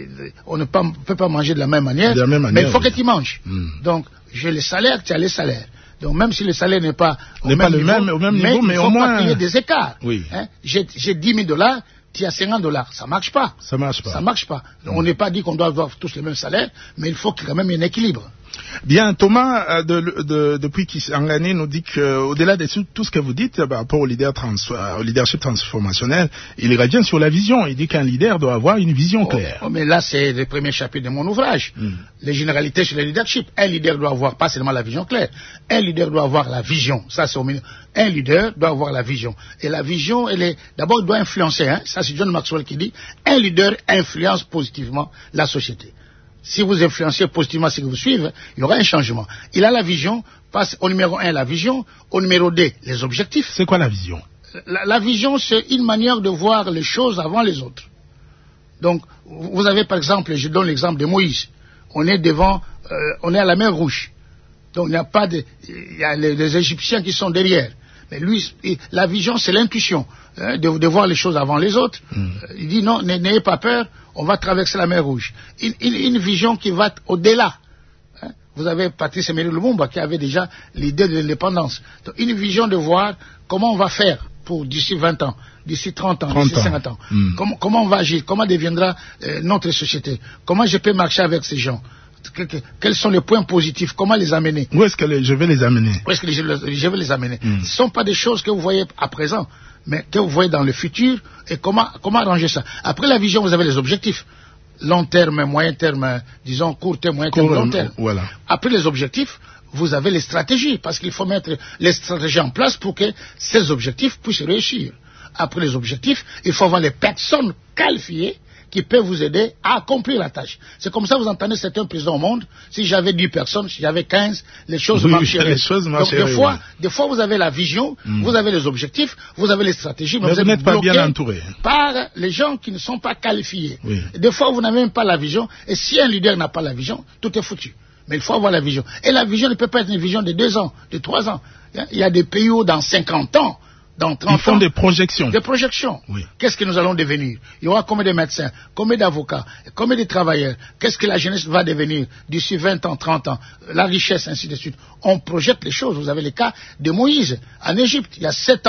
on ne peut, peut pas manger de la même manière, de la même manière mais il faut oui. que tu manges. Mm. Donc, j'ai le salaire, tu as le salaire. Donc même si le salaire n'est pas au même, pas niveau, même, au même niveau, mais, mais il faut au moins pas qu'il y ait des écarts. Oui. Hein? J'ai dix mille dollars, tu as cinquante dollars. Ça ne marche pas. Ça marche pas. Ça marche pas. Donc, mm. on n'est pas dit qu'on doit avoir tous le même salaire, mais il faut qu'il y ait quand même un équilibre. Bien, Thomas, de, de, depuis Kisangani nous dit qu'au-delà de tout ce que vous dites par rapport au, leader trans, au leadership transformationnel, il revient sur la vision. Il dit qu'un leader doit avoir une vision claire. Oh, oh, mais là, c'est le premier chapitre de mon ouvrage. Mm. Les généralités sur le leadership. Un leader doit avoir pas seulement la vision claire. Un leader doit avoir la vision. Ça, c'est au milieu. Un leader doit avoir la vision. Et la vision, elle est, d'abord, il doit influencer. Hein. Ça, c'est John Maxwell qui dit, un leader influence positivement la société. Si vous influencez positivement ceux que vous suivez, il y aura un changement. Il a la vision, passe au numéro un, la vision, au numéro deux, les objectifs. C'est quoi la vision? La, la vision, c'est une manière de voir les choses avant les autres. Donc, vous avez par exemple, je donne l'exemple de Moïse. On est devant, euh, on est à la mer Rouge. Donc, il n'y a pas de, il y a les, les Égyptiens qui sont derrière. Mais lui, la vision, c'est l'intuition, hein, de, de voir les choses avant les autres. Mm. Il dit non, n'ayez pas peur, on va traverser la mer Rouge. Une, une, une vision qui va au-delà. Hein. Vous avez Patrice Emery Lumumba qui avait déjà l'idée de l'indépendance. Une vision de voir comment on va faire pour d'ici vingt ans, d'ici trente ans, d'ici cinquante ans. Mm. Comment, comment on va agir, comment deviendra euh, notre société, comment je peux marcher avec ces gens. Quels sont les points positifs? Comment les amener? Où est-ce que les, je vais les amener? Où est-ce que je, je vais les amener? Mm. Ce ne sont pas des choses que vous voyez à présent, mais que vous voyez dans le futur et comment, comment arranger ça. Après la vision, vous avez les objectifs. Long terme, moyen terme, disons court terme, moyen terme, Court, long terme. Voilà. Après les objectifs, vous avez les stratégies, parce qu'il faut mettre les stratégies en place pour que ces objectifs puissent réussir. Après les objectifs, il faut avoir les personnes qualifiées qui peuvent vous aider à accomplir la tâche. C'est comme ça que vous entendez certains présidents au monde. Si j'avais dix personnes, si j'avais quinze, les choses oui, marcheraient. Les choses marcheraient. Donc des fois, oui. des fois vous avez la vision, mm. vous avez les objectifs, vous avez les stratégies, mais, mais vous, vous n'êtes pas bien entouré par les gens qui ne sont pas qualifiés. Oui. Des fois, vous n'avez même pas la vision. Et si un leader n'a pas la vision, tout est foutu. Mais il faut avoir la vision. Et la vision ne peut pas être une vision de deux ans, de trois ans. Il y a des pays où dans cinquante ans, dans trente ans, ils font des projections. Des projections. Oui. Qu'est-ce que nous allons devenir? Il y aura combien de médecins, combien d'avocats, combien de travailleurs? Qu'est-ce que la jeunesse va devenir d'ici vingt ans, trente ans? La richesse, ainsi de suite. On projette les choses. Vous avez le cas de Moïse en Égypte. Il y a sept ans,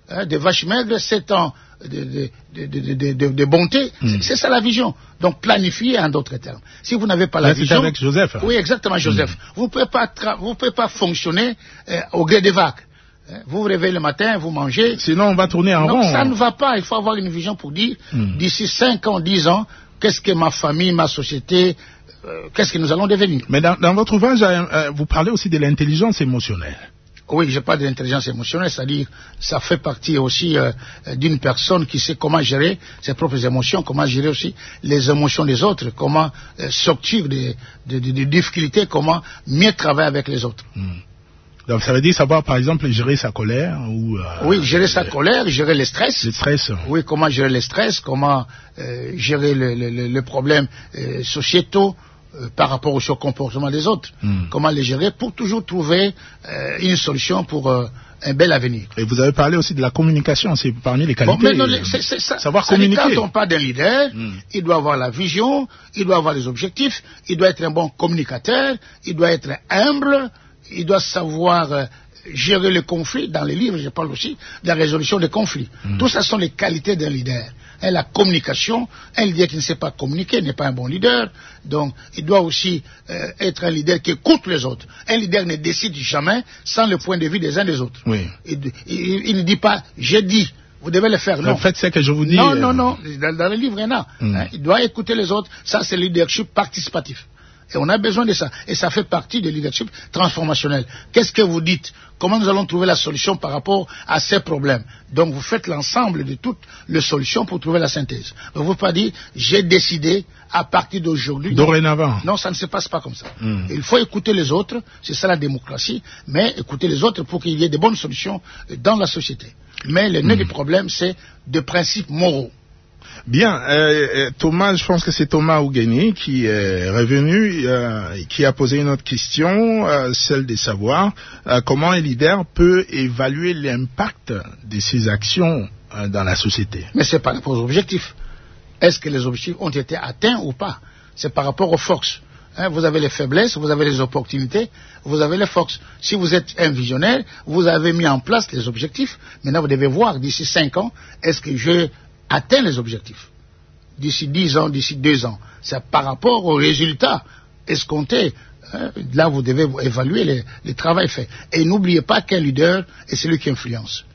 hein, de vaches maigres, sept ans de, de, de, de, de, de, de bonté. Mm. C'est ça la vision. Donc planifier en d'autres termes. Si vous n'avez pas la Là, vision... c'est avec Joseph. Oui, exactement, Joseph. Mm. Vous ne pouvez pas, tra... vous pouvez pas fonctionner euh, au gré des vagues. Vous vous réveillez le matin, vous mangez. Sinon, on va tourner en non, rond. Ça hein. ne va pas. Il faut avoir une vision pour dire, mm. d'ici cinq ans, dix ans, qu'est-ce que ma famille, ma société, euh, qu'est-ce que nous allons devenir. Mais dans, dans votre ouvrage, euh, vous parlez aussi de l'intelligence émotionnelle. Oui, je parle de l'intelligence émotionnelle, c'est-à-dire ça fait partie aussi euh, d'une personne qui sait comment gérer ses propres émotions, comment gérer aussi les émotions des autres, comment euh, sortir des, des, des, des difficultés, comment mieux travailler avec les autres. Mm. Donc ça veut dire savoir par exemple gérer sa colère ou... Euh, oui, gérer sa euh, colère, gérer le stress. Le stress. Oui, comment gérer le stress, comment euh, gérer le, le, le problème euh, sociétaux euh, par rapport au comportement des autres. Mm. Comment les gérer pour toujours trouver euh, une solution pour euh, un bel avenir. Et vous avez parlé aussi de la communication, c'est parmi les qualités. Bon, mais non, c'est, c'est, ça, savoir communiquer. Quand on parle d'un leader, mm. il doit avoir la vision, il doit avoir les objectifs, il doit être un bon communicateur, il doit être humble, il doit savoir euh, gérer le conflit. Dans les livres, je parle aussi de la résolution des conflits. Mm. Tout ça sont les qualités d'un leader. Et la communication, un leader qui ne sait pas communiquer n'est pas un bon leader. Donc, il doit aussi euh, être un leader qui écoute les autres. Un leader ne décide jamais sans le point de vue des uns des autres. Oui. Il, il, il ne dit pas « j'ai dit ». Vous devez le faire, non. En fait, c'est que je vous dis... Non, non, non. Dans, dans le livre, il y en a. Mm. Hein, il doit écouter les autres. Ça, c'est le leadership participatif. Et on a besoin de ça. Et ça fait partie du leadership transformationnel. Qu'est-ce que vous dites? Comment nous allons trouver la solution par rapport à ces problèmes? Donc vous faites l'ensemble de toutes les solutions pour trouver la synthèse. Vous ne pouvez pas dire, j'ai décidé à partir d'aujourd'hui... Dorénavant. Non, ça ne se passe pas comme ça. Mm. Il faut écouter les autres, c'est ça la démocratie, mais écouter les autres pour qu'il y ait de bonnes solutions dans la société. Mais le nœud mm. du problème, c'est de principes moraux. Bien, euh, Thomas, je pense que c'est Thomas Ougeni qui est revenu, euh, qui a posé une autre question, euh, celle de savoir euh, comment un leader peut évaluer l'impact de ses actions euh, dans la société. Mais c'est par rapport aux objectifs. Est-ce que les objectifs ont été atteints ou pas? C'est par rapport aux forces. Hein, vous avez les faiblesses, vous avez les opportunités, vous avez les forces. Si vous êtes un visionnaire, vous avez mis en place les objectifs. Maintenant, vous devez voir d'ici cinq ans, est-ce que je atteint les objectifs? D'ici dix ans, d'ici deux ans. C'est par rapport aux résultats escomptés. Hein, là, vous devez évaluer les, les travail fait. Et n'oubliez pas qu'un leader est celui qui influence.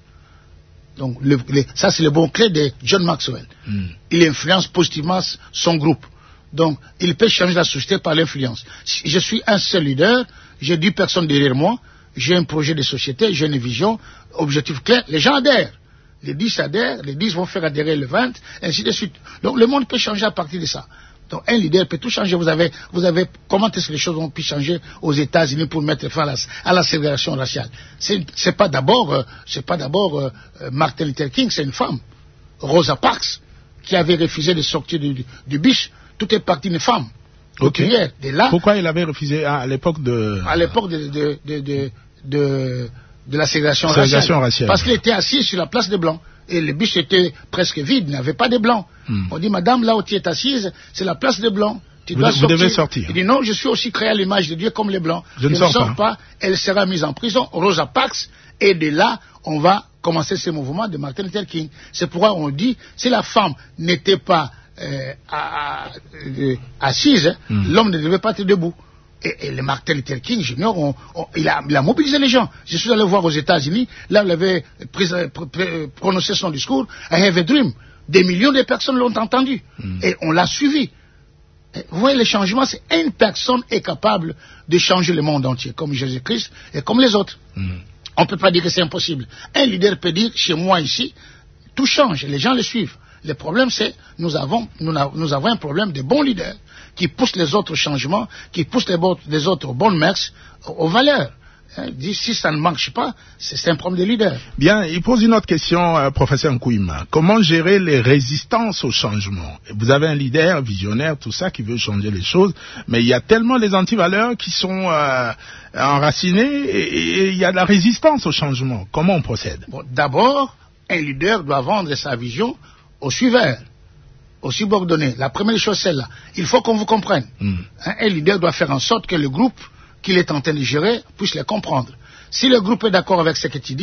Donc, le, le, ça, c'est le bon clé de John Maxwell. Mm. Il influence positivement son groupe. Donc, il peut changer la société par l'influence. Si je suis un seul leader, j'ai dix personnes derrière moi, j'ai un projet de société, j'ai une vision, objectif clair, les gens adhèrent. Les dix adhèrent, les dix vont faire adhérer le vingt, ainsi de suite. Donc le monde peut changer à partir de ça. Donc un leader peut tout changer. Vous avez, vous avez, comment est-ce que les choses ont pu changer aux États-Unis pour mettre fin à la, à la ségrégation raciale? C'est, c'est pas d'abord, euh, c'est pas d'abord euh, Martin Luther King, c'est une femme, Rosa Parks, qui avait refusé de sortir du, du, du bus. Tout est parti d'une femme. Ok. De là, pourquoi il avait refusé à, à l'époque de... À l'époque de, de, de, de, de, de la ségrégation, ségrégation raciale. raciale. Parce qu'il était assis sur la place des Blancs. Et le bus était presque vide, il n'y avait pas de Blancs. Hmm. On dit, madame, là où tu es assise, c'est la place des Blancs. Tu vous, dois vous sortir. devez sortir. Il dit, non, je suis aussi créé à l'image de Dieu comme les Blancs. Je, je ne sors, sors pas. pas. Elle sera mise en prison, Rosa Parks. Et de là, on va commencer ce mouvement de Martin Luther King. C'est pourquoi on dit, si la femme n'était pas euh, à, à, euh, assise, hmm. l'homme ne devait pas être debout. Et, et le Martin Luther King Junior, on, on, il, a, il a mobilisé les gens. Je suis allé voir aux États-Unis, là il avait pris, pr, pr, prononcé son discours, I have a dream. Des millions de personnes l'ont entendu. Mm. Et on l'a suivi. Et vous voyez, le changement, c'est une personne est capable de changer le monde entier, comme Jésus-Christ et comme les autres. Mm. On ne peut pas dire que c'est impossible. Un leader peut dire, chez moi ici, tout change, les gens le suivent. Le problème, c'est nous avons, nous, nous avons un problème de bons leaders qui poussent les autres changements, qui poussent les, les autres bonnes mœurs, aux, aux valeurs. Hein, si ça ne marche pas, c'est un problème de leader. Bien, il pose une autre question, euh, professeur Nkouima. Comment gérer les résistances au changement? Vous avez un leader visionnaire, tout ça, qui veut changer les choses, mais il y a tellement les antivaleurs qui sont euh, enracinées et il y a de la résistance au changement. Comment on procède? Bon, d'abord, un leader doit vendre sa vision aux suiveurs, aux subordonnés. La première chose, c'est là. Il faut qu'on vous comprenne. Mm. Hein, un leader doit faire en sorte que le groupe qu'il est en train de gérer puisse les comprendre. Si le groupe est d'accord avec ce que tu dis,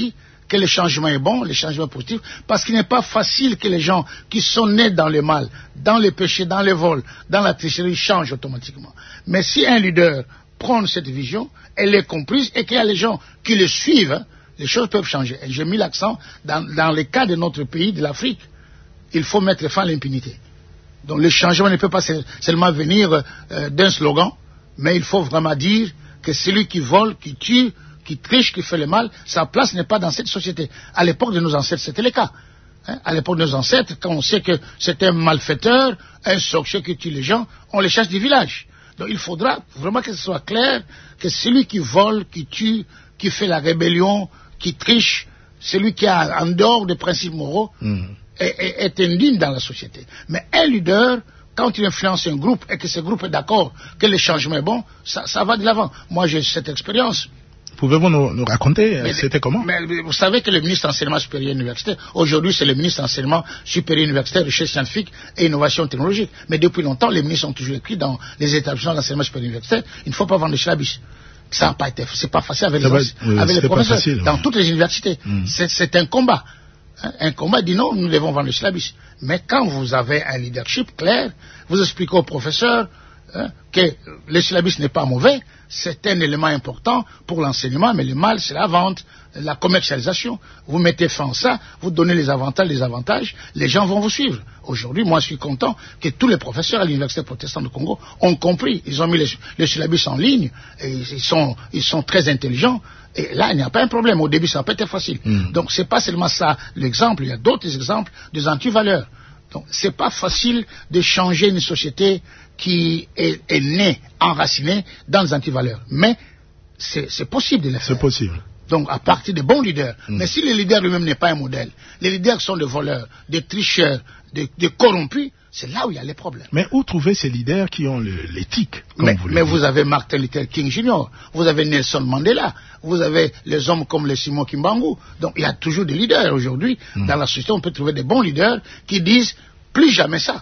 que le changement est bon, le changement est positif, parce qu'il n'est pas facile que les gens qui sont nés dans le mal, dans les péchés, dans les vols, dans la tricherie, changent automatiquement. Mais si un leader prend cette vision, elle est comprise, et qu'il y a les gens qui le suivent, hein, les choses peuvent changer. Et j'ai mis l'accent dans, dans le cas de notre pays, de l'Afrique, il faut mettre fin à l'impunité. Donc le changement ne peut pas seulement venir euh, d'un slogan, mais il faut vraiment dire que celui qui vole, qui tue, qui triche, qui fait le mal, sa place n'est pas dans cette société. À l'époque de nos ancêtres, c'était le cas. Hein? À l'époque de nos ancêtres, quand on sait que c'est un malfaiteur, un sorcier qui tue les gens, on les chasse du village. Donc il faudra vraiment que ce soit clair que celui qui vole, qui tue, qui fait la rébellion, qui triche, celui qui est en dehors des principes moraux, mmh. est, est, est indigne dans la société. Mais un leader, quand il influence un groupe et que ce groupe est d'accord que le changement est bon, ça, ça va de l'avant. Moi, j'ai cette expérience. Pouvez-vous nous, nous raconter, mais, c'était comment? Mais vous savez que le ministre d'Enseignement supérieur et universitaire, aujourd'hui, c'est le ministre d'Enseignement supérieur universitaire, recherche scientifique et innovation technologique. Mais depuis longtemps, les ministres ont toujours écrit dans les établissements d'enseignement supérieur et universitaire, il ne faut pas vendre de chlabis. Ça n'a pas été, c'est pas facile avec les, va, oui, avec les professeurs. Facile, dans oui. toutes les universités. Mm. C'est un combat. Hein, un combat dit non, nous devons vendre le syllabus. Mais quand vous avez un leadership clair, vous expliquez aux professeurs hein, que le syllabus n'est pas mauvais, c'est un élément important pour l'enseignement, mais le mal, c'est la vente, la commercialisation. Vous mettez fin à ça, vous donnez les avantages, les avantages, les gens vont vous suivre. Aujourd'hui, moi, je suis content que tous les professeurs à l'Université protestante du Congo ont compris. Ils ont mis le, le syllabus en ligne, et ils sont, ils sont très intelligents. Et là, il n'y a pas un problème. Au début, ça n'a pas été facile. Mmh. Donc, c'est pas seulement ça l'exemple. Il y a d'autres exemples des antivaleurs. Donc, c'est pas facile de changer une société qui est, est née, enracinée dans les antivaleurs. Mais c'est possible de le faire. C'est possible. Donc, à partir de bons leaders. Mmh. Mais si le leader lui-même n'est pas un modèle, les leaders sont des voleurs, des tricheurs, des, des corrompus, c'est là où il y a les problèmes. Mais où trouver ces leaders qui ont l'éthique? Mais, vous, mais vous avez Martin Luther King junior, vous avez Nelson Mandela, vous avez les hommes comme les Simon Kimbangu. Donc, il y a toujours des leaders aujourd'hui. Mmh. Dans la société, on peut trouver des bons leaders qui disent plus jamais ça.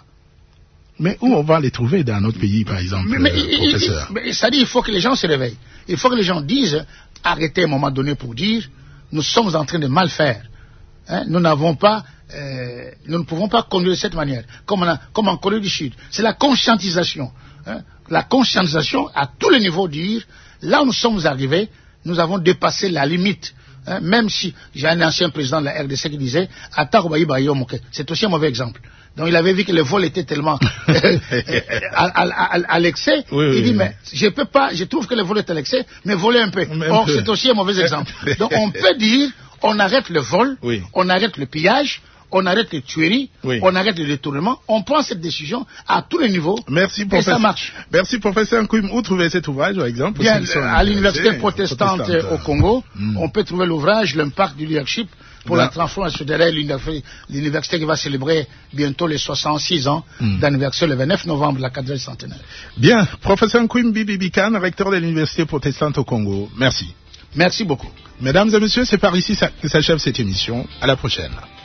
Mais où on va les trouver dans notre pays, par exemple, mais, mais, euh, professeur? Mais ça dit, il faut que les gens se réveillent. Il faut que les gens disent, arrêtez à un moment donné pour dire, nous sommes en train de mal faire. Hein? Nous n'avons pas, euh, nous ne pouvons pas conduire de cette manière, comme, on a, comme en Corée du Sud. C'est la conscientisation. Hein? La conscientisation à tous les niveaux, dire, là où nous sommes arrivés, nous avons dépassé la limite. Hein? Même si j'ai un ancien président de la R D C qui disait, c'est aussi un mauvais exemple. Donc il avait vu que le vol était tellement à, à, à, à l'excès. Oui, oui, il dit, oui. mais je peux pas, je trouve que le vol est à l'excès, mais voler un peu. Même Or, c'est aussi un mauvais exemple. Donc on peut dire, on arrête le vol, oui. on arrête le pillage, on arrête les tueries, oui. on arrête le détournement. On prend cette décision à tous les niveaux. Merci, et ça marche. Merci, professeur Nkoum. Où trouvez cet ouvrage, par exemple? Bien, à l'Université protestante, protestante au Congo, mm. on peut trouver l'ouvrage, l'impact du leadership pour voilà. la transformation de l'université qui va célébrer bientôt les soixante-six ans mm. d'anniversaire le vingt-neuf novembre, la quatrième centenaire. Bien, professeur Nkoum Bibi Bikan, recteur de l'Université protestante au Congo. Merci. Merci beaucoup. Mesdames et messieurs, c'est par ici que s'achève cette émission. À la prochaine.